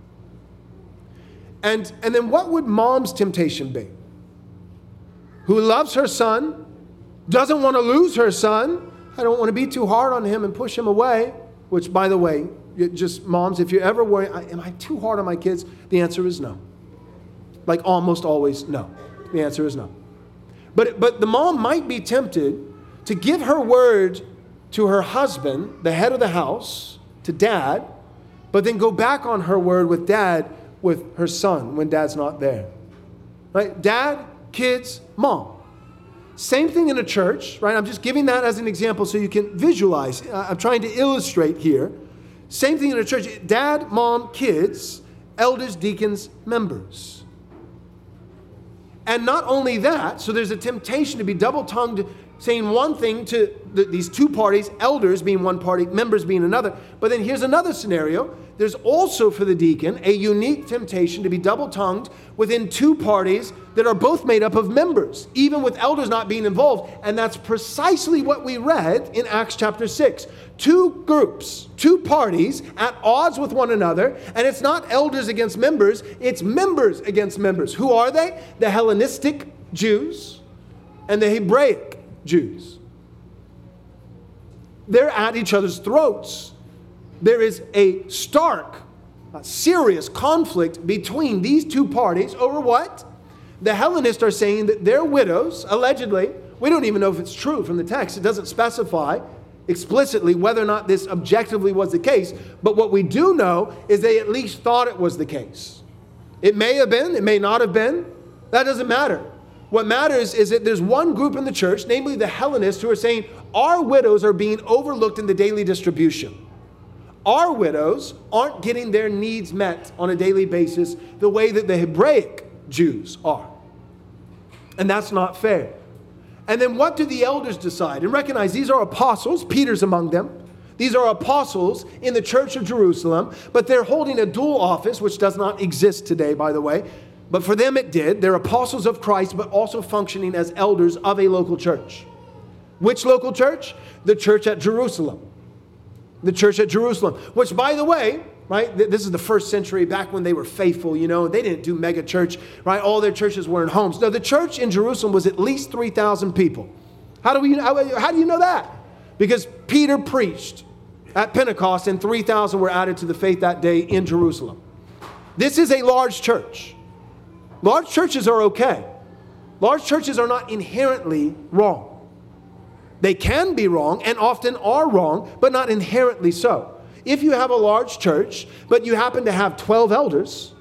And, and then what would Mom's temptation be? Who loves her son, doesn't want to lose her son. I don't want to be too hard on him and push him away. Which, by the way, just moms, if you're ever worried, am I too hard on my kids? The answer is no. Like almost always, no. The answer is no. But, but the mom might be tempted to give her word to her husband, the head of the house, to dad, but then go back on her word with dad, with her son when dad's not there. Right? Dad, kids, mom. Same thing in a church, right? I'm just giving that as an example so you can visualize. I'm trying to illustrate here. Same thing in a church. Dad, mom, kids, elders, deacons, members. And not only that, so there's a temptation to be double-tongued, saying one thing to the, these two parties, elders being one party, members being another. But then here's another scenario. There's also for the deacon a unique temptation to be double-tongued within two parties that are both made up of members, even with elders not being involved. And that's precisely what we read in Acts chapter six. Two groups, two parties at odds with one another, and it's not elders against members, it's members against members. Who are they? The Hellenistic Jews and the Hebraic Jews. They're at each other's throats. There is a stark, a serious conflict between these two parties over what? The Hellenists are saying that their widows, allegedly, we don't even know if it's true from the text. It doesn't specify explicitly whether or not this objectively was the case. But what we do know is they at least thought it was the case. It may have been, it may not have been. That doesn't matter. What matters is that there's one group in the church, namely the Hellenists, who are saying our widows are being overlooked in the daily distribution. Our widows aren't getting their needs met on a daily basis the way that the Hebraic Jews are. And that's not fair. And then what do the elders decide? And recognize these are apostles. Peter's among them. These are apostles in the church of Jerusalem, but they're holding a dual office, which does not exist today, by the way. But for them it did. They're apostles of Christ, but also functioning as elders of a local church. Which local church? The church at Jerusalem. The church at Jerusalem, which, by the way, right, this is the first century, back when they were faithful, you know, they didn't do mega church, right? All their churches were in homes. No, the church in Jerusalem was at least three thousand people. How do we, how, how do you know that? Because Peter preached at Pentecost and three thousand were added to the faith that day in Jerusalem. This is a large church. Large churches are okay. Large churches are not inherently wrong. They can be wrong and often are wrong, but not inherently so. If you have a large church, but you happen to have twelve elders,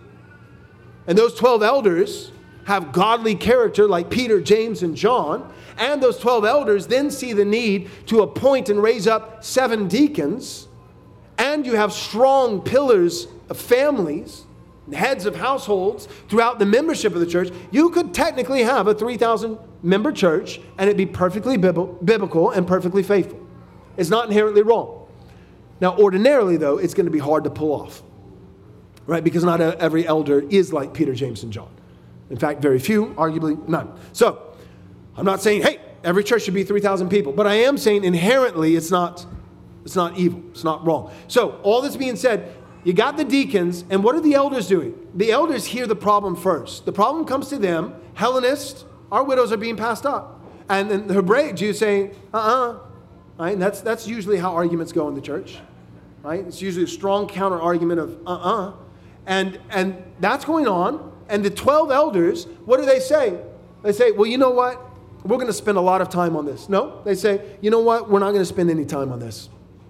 and those twelve elders have godly character like Peter, James, and John, and those twelve elders then see the need to appoint and raise up seven deacons, and you have strong pillars of families, heads of households throughout the membership of the church, you could technically have a three thousand member church and it'd be perfectly biblical and perfectly faithful. It's not inherently wrong. Now, ordinarily, though, it's going to be hard to pull off, right? Because not every elder is like Peter, James, and John. In fact, very few, arguably none. So, I'm not saying, hey, every church should be three thousand people, but I am saying inherently it's not, it's not evil. It's not wrong. So, all this being said, you got the deacons, and what are the elders doing? The elders hear the problem first. The problem comes to them. Hellenists, our widows are being passed up. And then the Hebraic Jews saying, uh-uh. Right? And that's, that's usually how arguments go in the church. Right? It's usually a strong counter-argument of uh-uh. And, and that's going on. And the twelve elders, what do they say? They say, well, you know what? We're going to spend a lot of time on this. No, they say, you know what? We're not going to spend any time on this.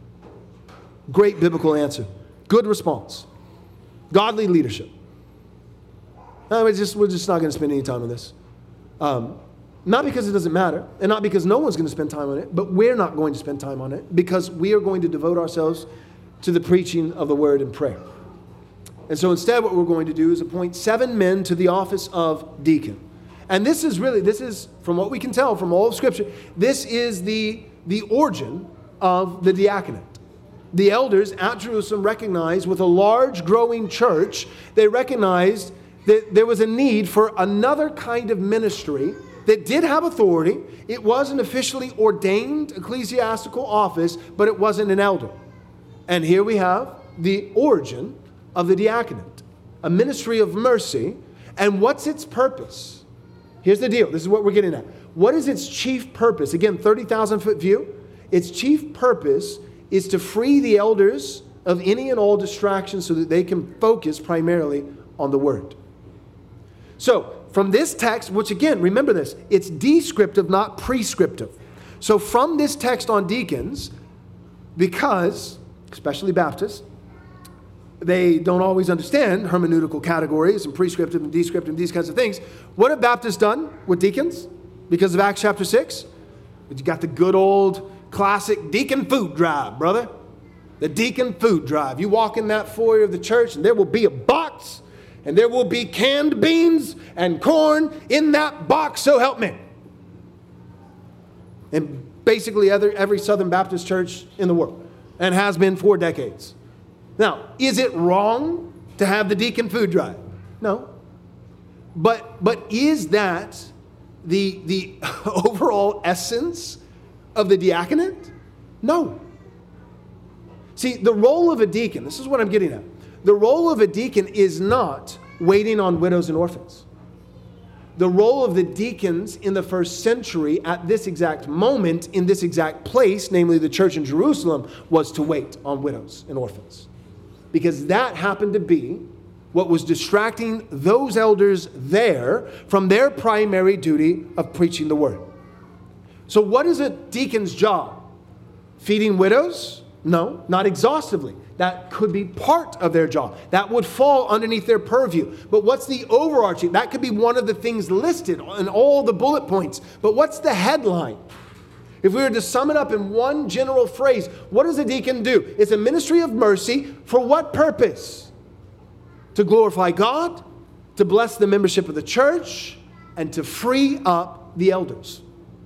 Great biblical answer. Good response. Godly leadership. No, we're just, we're just not going to spend any time on this. Um, not because it doesn't matter, and not because no one's going to spend time on it, but we're not going to spend time on it because we are going to devote ourselves to the preaching of the word and prayer. And so instead what we're going to do is appoint seven men to the office of deacon. And this is really, this is, from what we can tell from all of Scripture, this is the, the origin of the diaconate. The elders at Jerusalem recognized, with a large growing church, they recognized that there was a need for another kind of ministry that did have authority. It was an officially ordained ecclesiastical office, but it wasn't an elder. And here we have the origin of the diaconate, a ministry of mercy. And what's its purpose? Here's the deal. This is what we're getting at. What is its chief purpose? Again, thirty thousand foot view. Its chief purpose is to free the elders of any and all distractions so that they can focus primarily on the word. So, from this text, which again, remember this, it's descriptive, not prescriptive. So from this text on deacons, because, especially Baptists, they don't always understand hermeneutical categories and prescriptive and descriptive and these kinds of things. What have Baptists done with deacons because of Acts chapter six? You got the good old classic deacon food drive, brother. The deacon food drive. You walk in that foyer of the church and there will be a box and there will be canned beans and corn in that box, so help me. And basically every, every Southern Baptist church in the world, and has been for decades. Now, is it wrong to have the deacon food drive? No. But but is that the, the overall essence of the diaconate? No. See, the role of a deacon, this is what I'm getting at. The role of a deacon is not waiting on widows and orphans. The role of the deacons in the first century at this exact moment, in this exact place, namely the church in Jerusalem, was to wait on widows and orphans. Because that happened to be what was distracting those elders there from their primary duty of preaching the word. So what is a deacon's job? Feeding widows? No, not exhaustively. That could be part of their job. That would fall underneath their purview. But what's the overarching? That could be one of the things listed in all the bullet points. But what's the headline? If we were to sum it up in one general phrase, what does a deacon do? It's a ministry of mercy. For what purpose? To glorify God, to bless the membership of the church, and to free up the elders.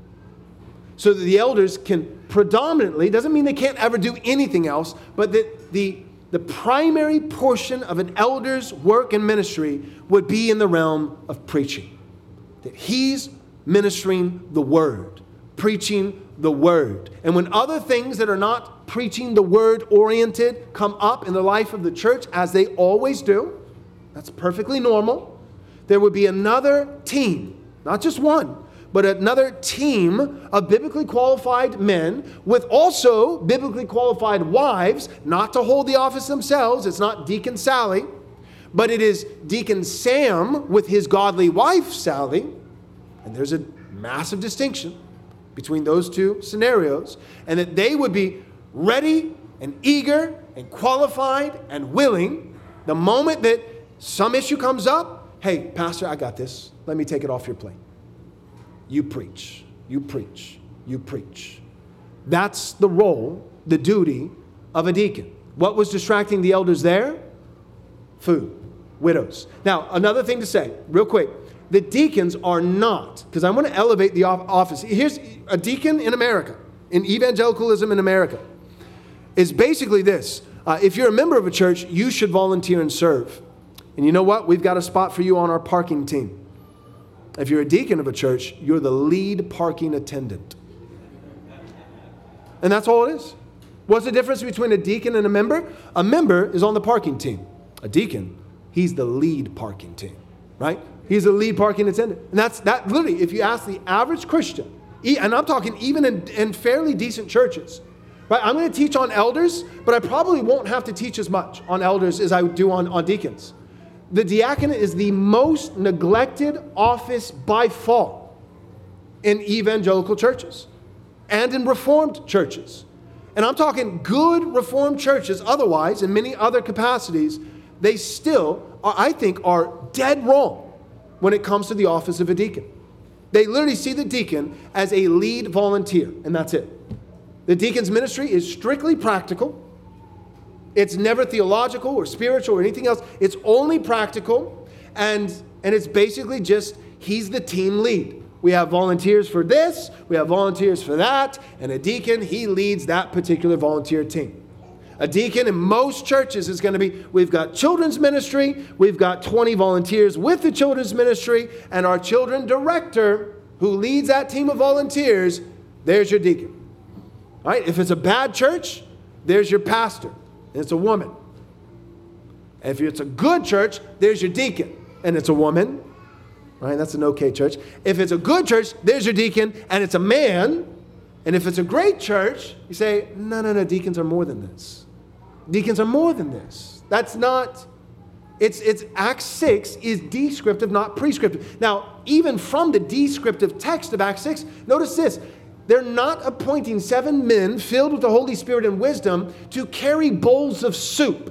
So that the elders can predominantly, doesn't mean they can't ever do anything else, but that the, the primary portion of an elder's work and ministry would be in the realm of preaching. That he's ministering the word, preaching the word. And when other things that are not preaching the word oriented come up in the life of the church, as they always do, that's perfectly normal, there would be another team, not just one, but another team of biblically qualified men with also biblically qualified wives, not to hold the office themselves. It's not Deacon Sally, but it is Deacon Sam with his godly wife, Sally. And there's a massive distinction between those two scenarios. And that they would be ready and eager and qualified and willing the moment that some issue comes up. Hey, Pastor, I got this. Let me take it off your plate. You preach, you preach, you preach. That's the role, the duty of a deacon. What was distracting the elders there? Food, widows. Now, another thing to say, real quick. The deacons are not, because I want to elevate the office. Here's a deacon in America, in evangelicalism in America, is basically this. Uh, if you're a member of a church, you should volunteer and serve. And you know what? We've got a spot for you on our parking team. If you're a deacon of a church, you're the lead parking attendant. And that's all it is. What's the difference between a deacon and a member? A member is on the parking team. A deacon, he's the lead parking team, right? He's the lead parking attendant. And that's that literally, if you ask the average Christian, and I'm talking even in, in fairly decent churches, right? I'm going to teach on elders, but I probably won't have to teach as much on elders as I do on, on deacons. The diaconate is the most neglected office by far in evangelical churches and in Reformed churches. And I'm talking good Reformed churches. Otherwise, in many other capacities, they still, are, I think, are dead wrong when it comes to the office of a deacon. They literally see the deacon as a lead volunteer, and that's it. The deacon's ministry is strictly practical. It's never theological or spiritual or anything else. It's only practical, and, and it's basically just he's the team lead. We have volunteers for this, we have volunteers for that, and a deacon, he leads that particular volunteer team. A deacon in most churches is going to be, we've got children's ministry, we've got twenty volunteers with the children's ministry, and our children director who leads that team of volunteers, there's your deacon. All right? If it's a bad church, there's your pastor, and it's a woman. If it's a good church, there's your deacon, and it's a woman. All right? That's an okay church. If it's a good church, there's your deacon, and it's a man. And if it's a great church, you say, no, no, no, deacons are more than this. Deacons are more than this. That's not, it's, it's Acts six is descriptive, not prescriptive. Now, even from the descriptive text of Acts six, notice this. They're not appointing seven men filled with the Holy Spirit and wisdom to carry bowls of soup.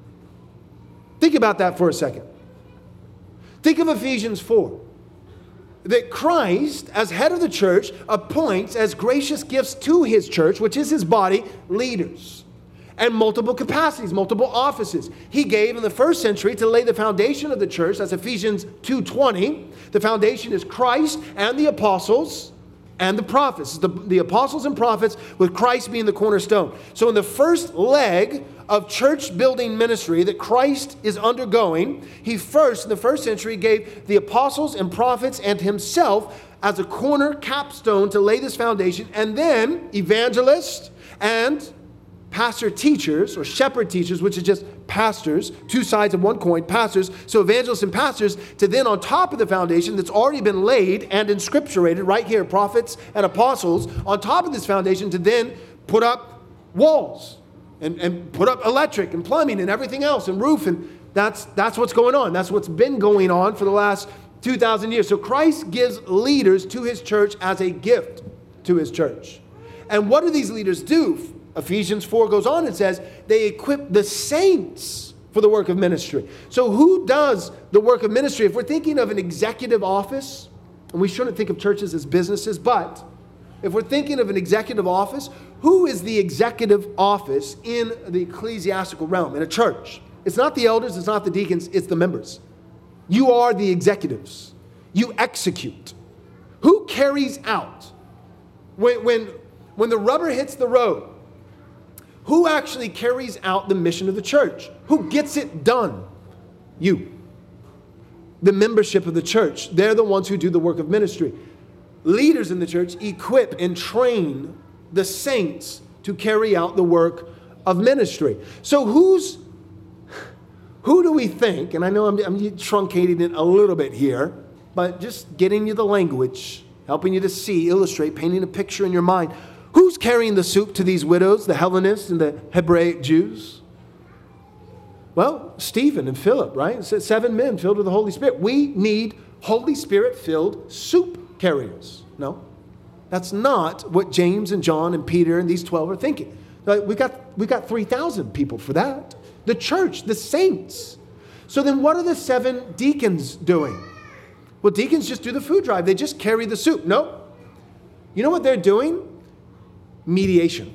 Think about that for a second. Think of Ephesians four. That Christ, as head of the church, appoints as gracious gifts to his church, which is his body, leaders. And multiple capacities, multiple offices. He gave in the first century to lay the foundation of the church. That's Ephesians two twenty. The foundation is Christ and the apostles and the prophets. The, the apostles and prophets with Christ being the cornerstone. So in the first leg of church building ministry that Christ is undergoing, he first, in the first century, gave the apostles and prophets and himself as a corner capstone to lay this foundation. And then evangelists and pastor teachers or shepherd teachers, which is just pastors, two sides of one coin, pastors. So evangelists and pastors to then on top of the foundation that's already been laid and inscripturated right here, prophets and apostles, on top of this foundation to then put up walls and, and put up electric and plumbing and everything else and roof. And that's, that's what's going on. That's what's been going on for the last two thousand years. So Christ gives leaders to his church as a gift to his church. And what do these leaders do? Ephesians four goes on and says they equip the saints for the work of ministry. So who does the work of ministry? If we're thinking of an executive office, and we shouldn't think of churches as businesses, but if we're thinking of an executive office, who is the executive office in the ecclesiastical realm, in a church? It's not the elders, it's not the deacons, it's the members. You are the executives. You execute. Who carries out? When, when, when the rubber hits the road, who actually carries out the mission of the church? Who gets it done? You. The membership of the church. They're the ones who do the work of ministry. Leaders in the church equip and train the saints to carry out the work of ministry. So who's, who do we think, and I know I'm, I'm truncating it a little bit here, but just getting you the language, helping you to see, illustrate, painting a picture in your mind. Who's carrying the soup to these widows, the Hellenists and the Hebraic Jews? Well, Stephen and Philip, right? Seven men filled with the Holy Spirit. We need Holy Spirit-filled soup carriers. No, that's not what James and John and Peter and these twelve are thinking. We got, we got three thousand people for that. The church, the saints. So then what are the seven deacons doing? Well, deacons just do the food drive. They just carry the soup. No. You know what they're doing? Mediation.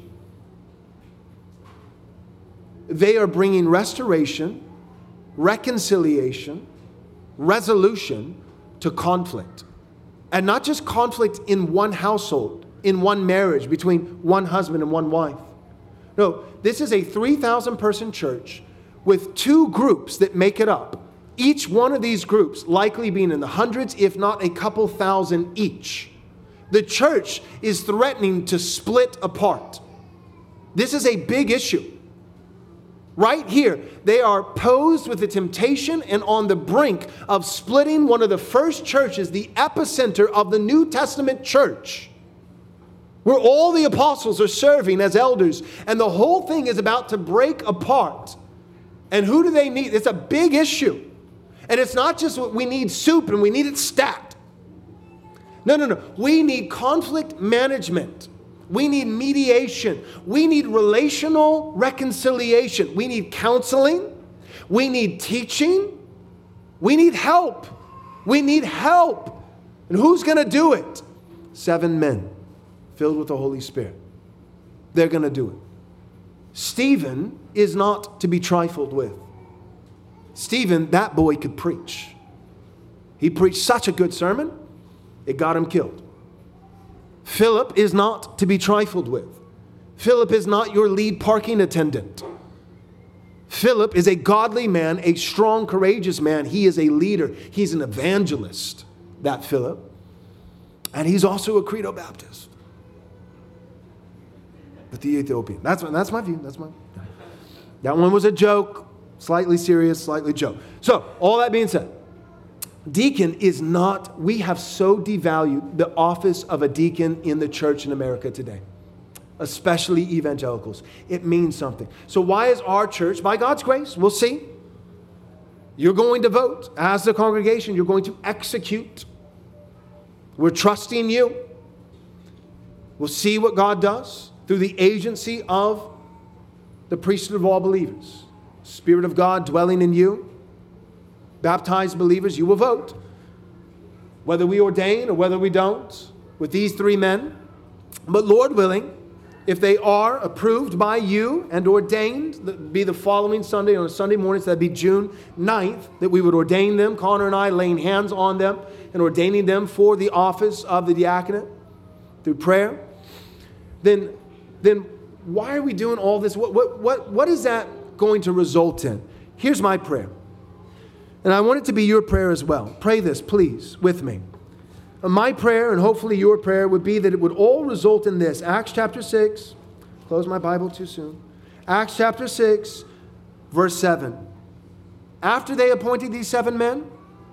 They are bringing restoration, reconciliation, resolution to conflict. And not just conflict in one household, in one marriage, between one husband and one wife. No, this is a three thousand person church with two groups that make it up. Each one of these groups likely being in the hundreds, if not a couple thousand each. The church is threatening to split apart. This is a big issue. Right here, they are posed with the temptation and on the brink of splitting one of the first churches, the epicenter of the New Testament church, where all the apostles are serving as elders, and the whole thing is about to break apart. And who do they need? It's a big issue. And it's not just we need soup and we need it stacked. No, no, no. We need conflict management. We need mediation. We need relational reconciliation. We need counseling. We need teaching. We need help. We need help. And who's going to do it? Seven men filled with the Holy Spirit. They're going to do it. Stephen is not to be trifled with. Stephen, that boy could preach. He preached such a good sermon, it got him killed. Philip is not to be trifled with. Philip is not your lead parking attendant. Philip is a godly man, a strong, courageous man. He is a leader. He's an evangelist, that Philip. And he's also a Credo Baptist. But the Ethiopian, that's, that's my view. That's my That one was a joke, slightly serious, slightly joke. So, all that being said, deacon is not, we have so devalued the office of a deacon in the church in America today, especially evangelicals. It means something. So why is our church, by God's grace, we'll see, you're going to vote as the congregation, you're going to execute. We're trusting you. We'll see what God does through the agency of the priesthood of all believers. Spirit of God dwelling in you. Baptized believers, you will vote. Whether we ordain or whether we don't, with these three men. But Lord willing, if they are approved by you and ordained, that be the following Sunday, on a Sunday morning, so that'd be June ninth, that we would ordain them, Connor and I laying hands on them and ordaining them for the office of the diaconate through prayer, then, then why are we doing all this? What, what, what, what is that going to result in? Here's my prayer. And I want it to be your prayer as well. Pray this, please, with me. My prayer, and hopefully your prayer, would be that it would all result in this. Acts chapter six. Close my Bible too soon. Acts chapter six, verse seven. After they appointed these seven men,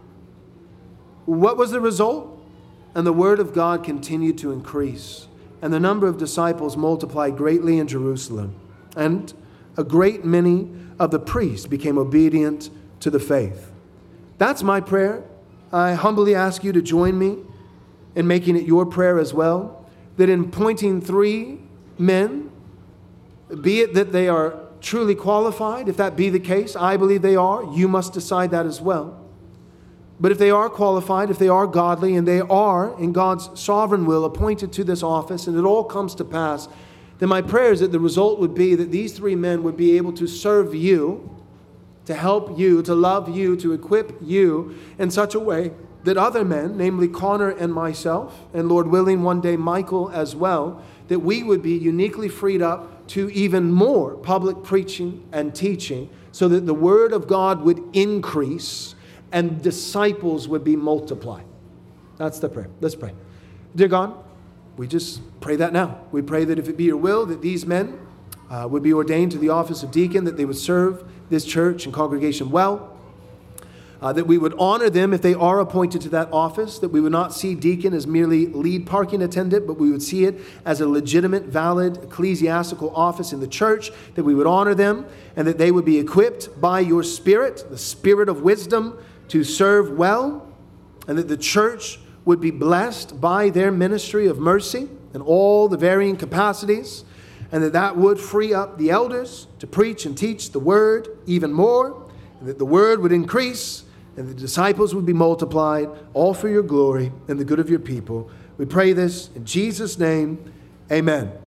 what was the result? And the word of God continued to increase. And the number of disciples multiplied greatly in Jerusalem. And a great many of the priests became obedient to the faith. That's my prayer. I humbly ask you to join me in making it your prayer as well, that in appointing three men, be it that they are truly qualified, if that be the case, I believe they are, you must decide that as well. But if they are qualified, if they are godly, and they are, in God's sovereign will, appointed to this office, and it all comes to pass, then my prayer is that the result would be that these three men would be able to serve you, to help you, to love you, to equip you in such a way that other men, namely Connor and myself, and Lord willing, one day Michael as well, that we would be uniquely freed up to even more public preaching and teaching so that the word of God would increase and disciples would be multiplied. That's the prayer. Let's pray. Dear God, we just pray that now. We pray that if it be your will, that these men uh, would be ordained to the office of deacon, that they would serve this church and congregation well. Uh, that we would honor them if they are appointed to that office, that we would not see deacon as merely lead parking attendant, but we would see it as a legitimate, valid ecclesiastical office in the church, that we would honor them, and that they would be equipped by your Spirit, the Spirit of wisdom, to serve well, and that the church would be blessed by their ministry of mercy in all the varying capacities, and that that would free up the elders to preach and teach the word even more, and that the word would increase, and the disciples would be multiplied, all for your glory and the good of your people. We pray this in Jesus' name. Amen.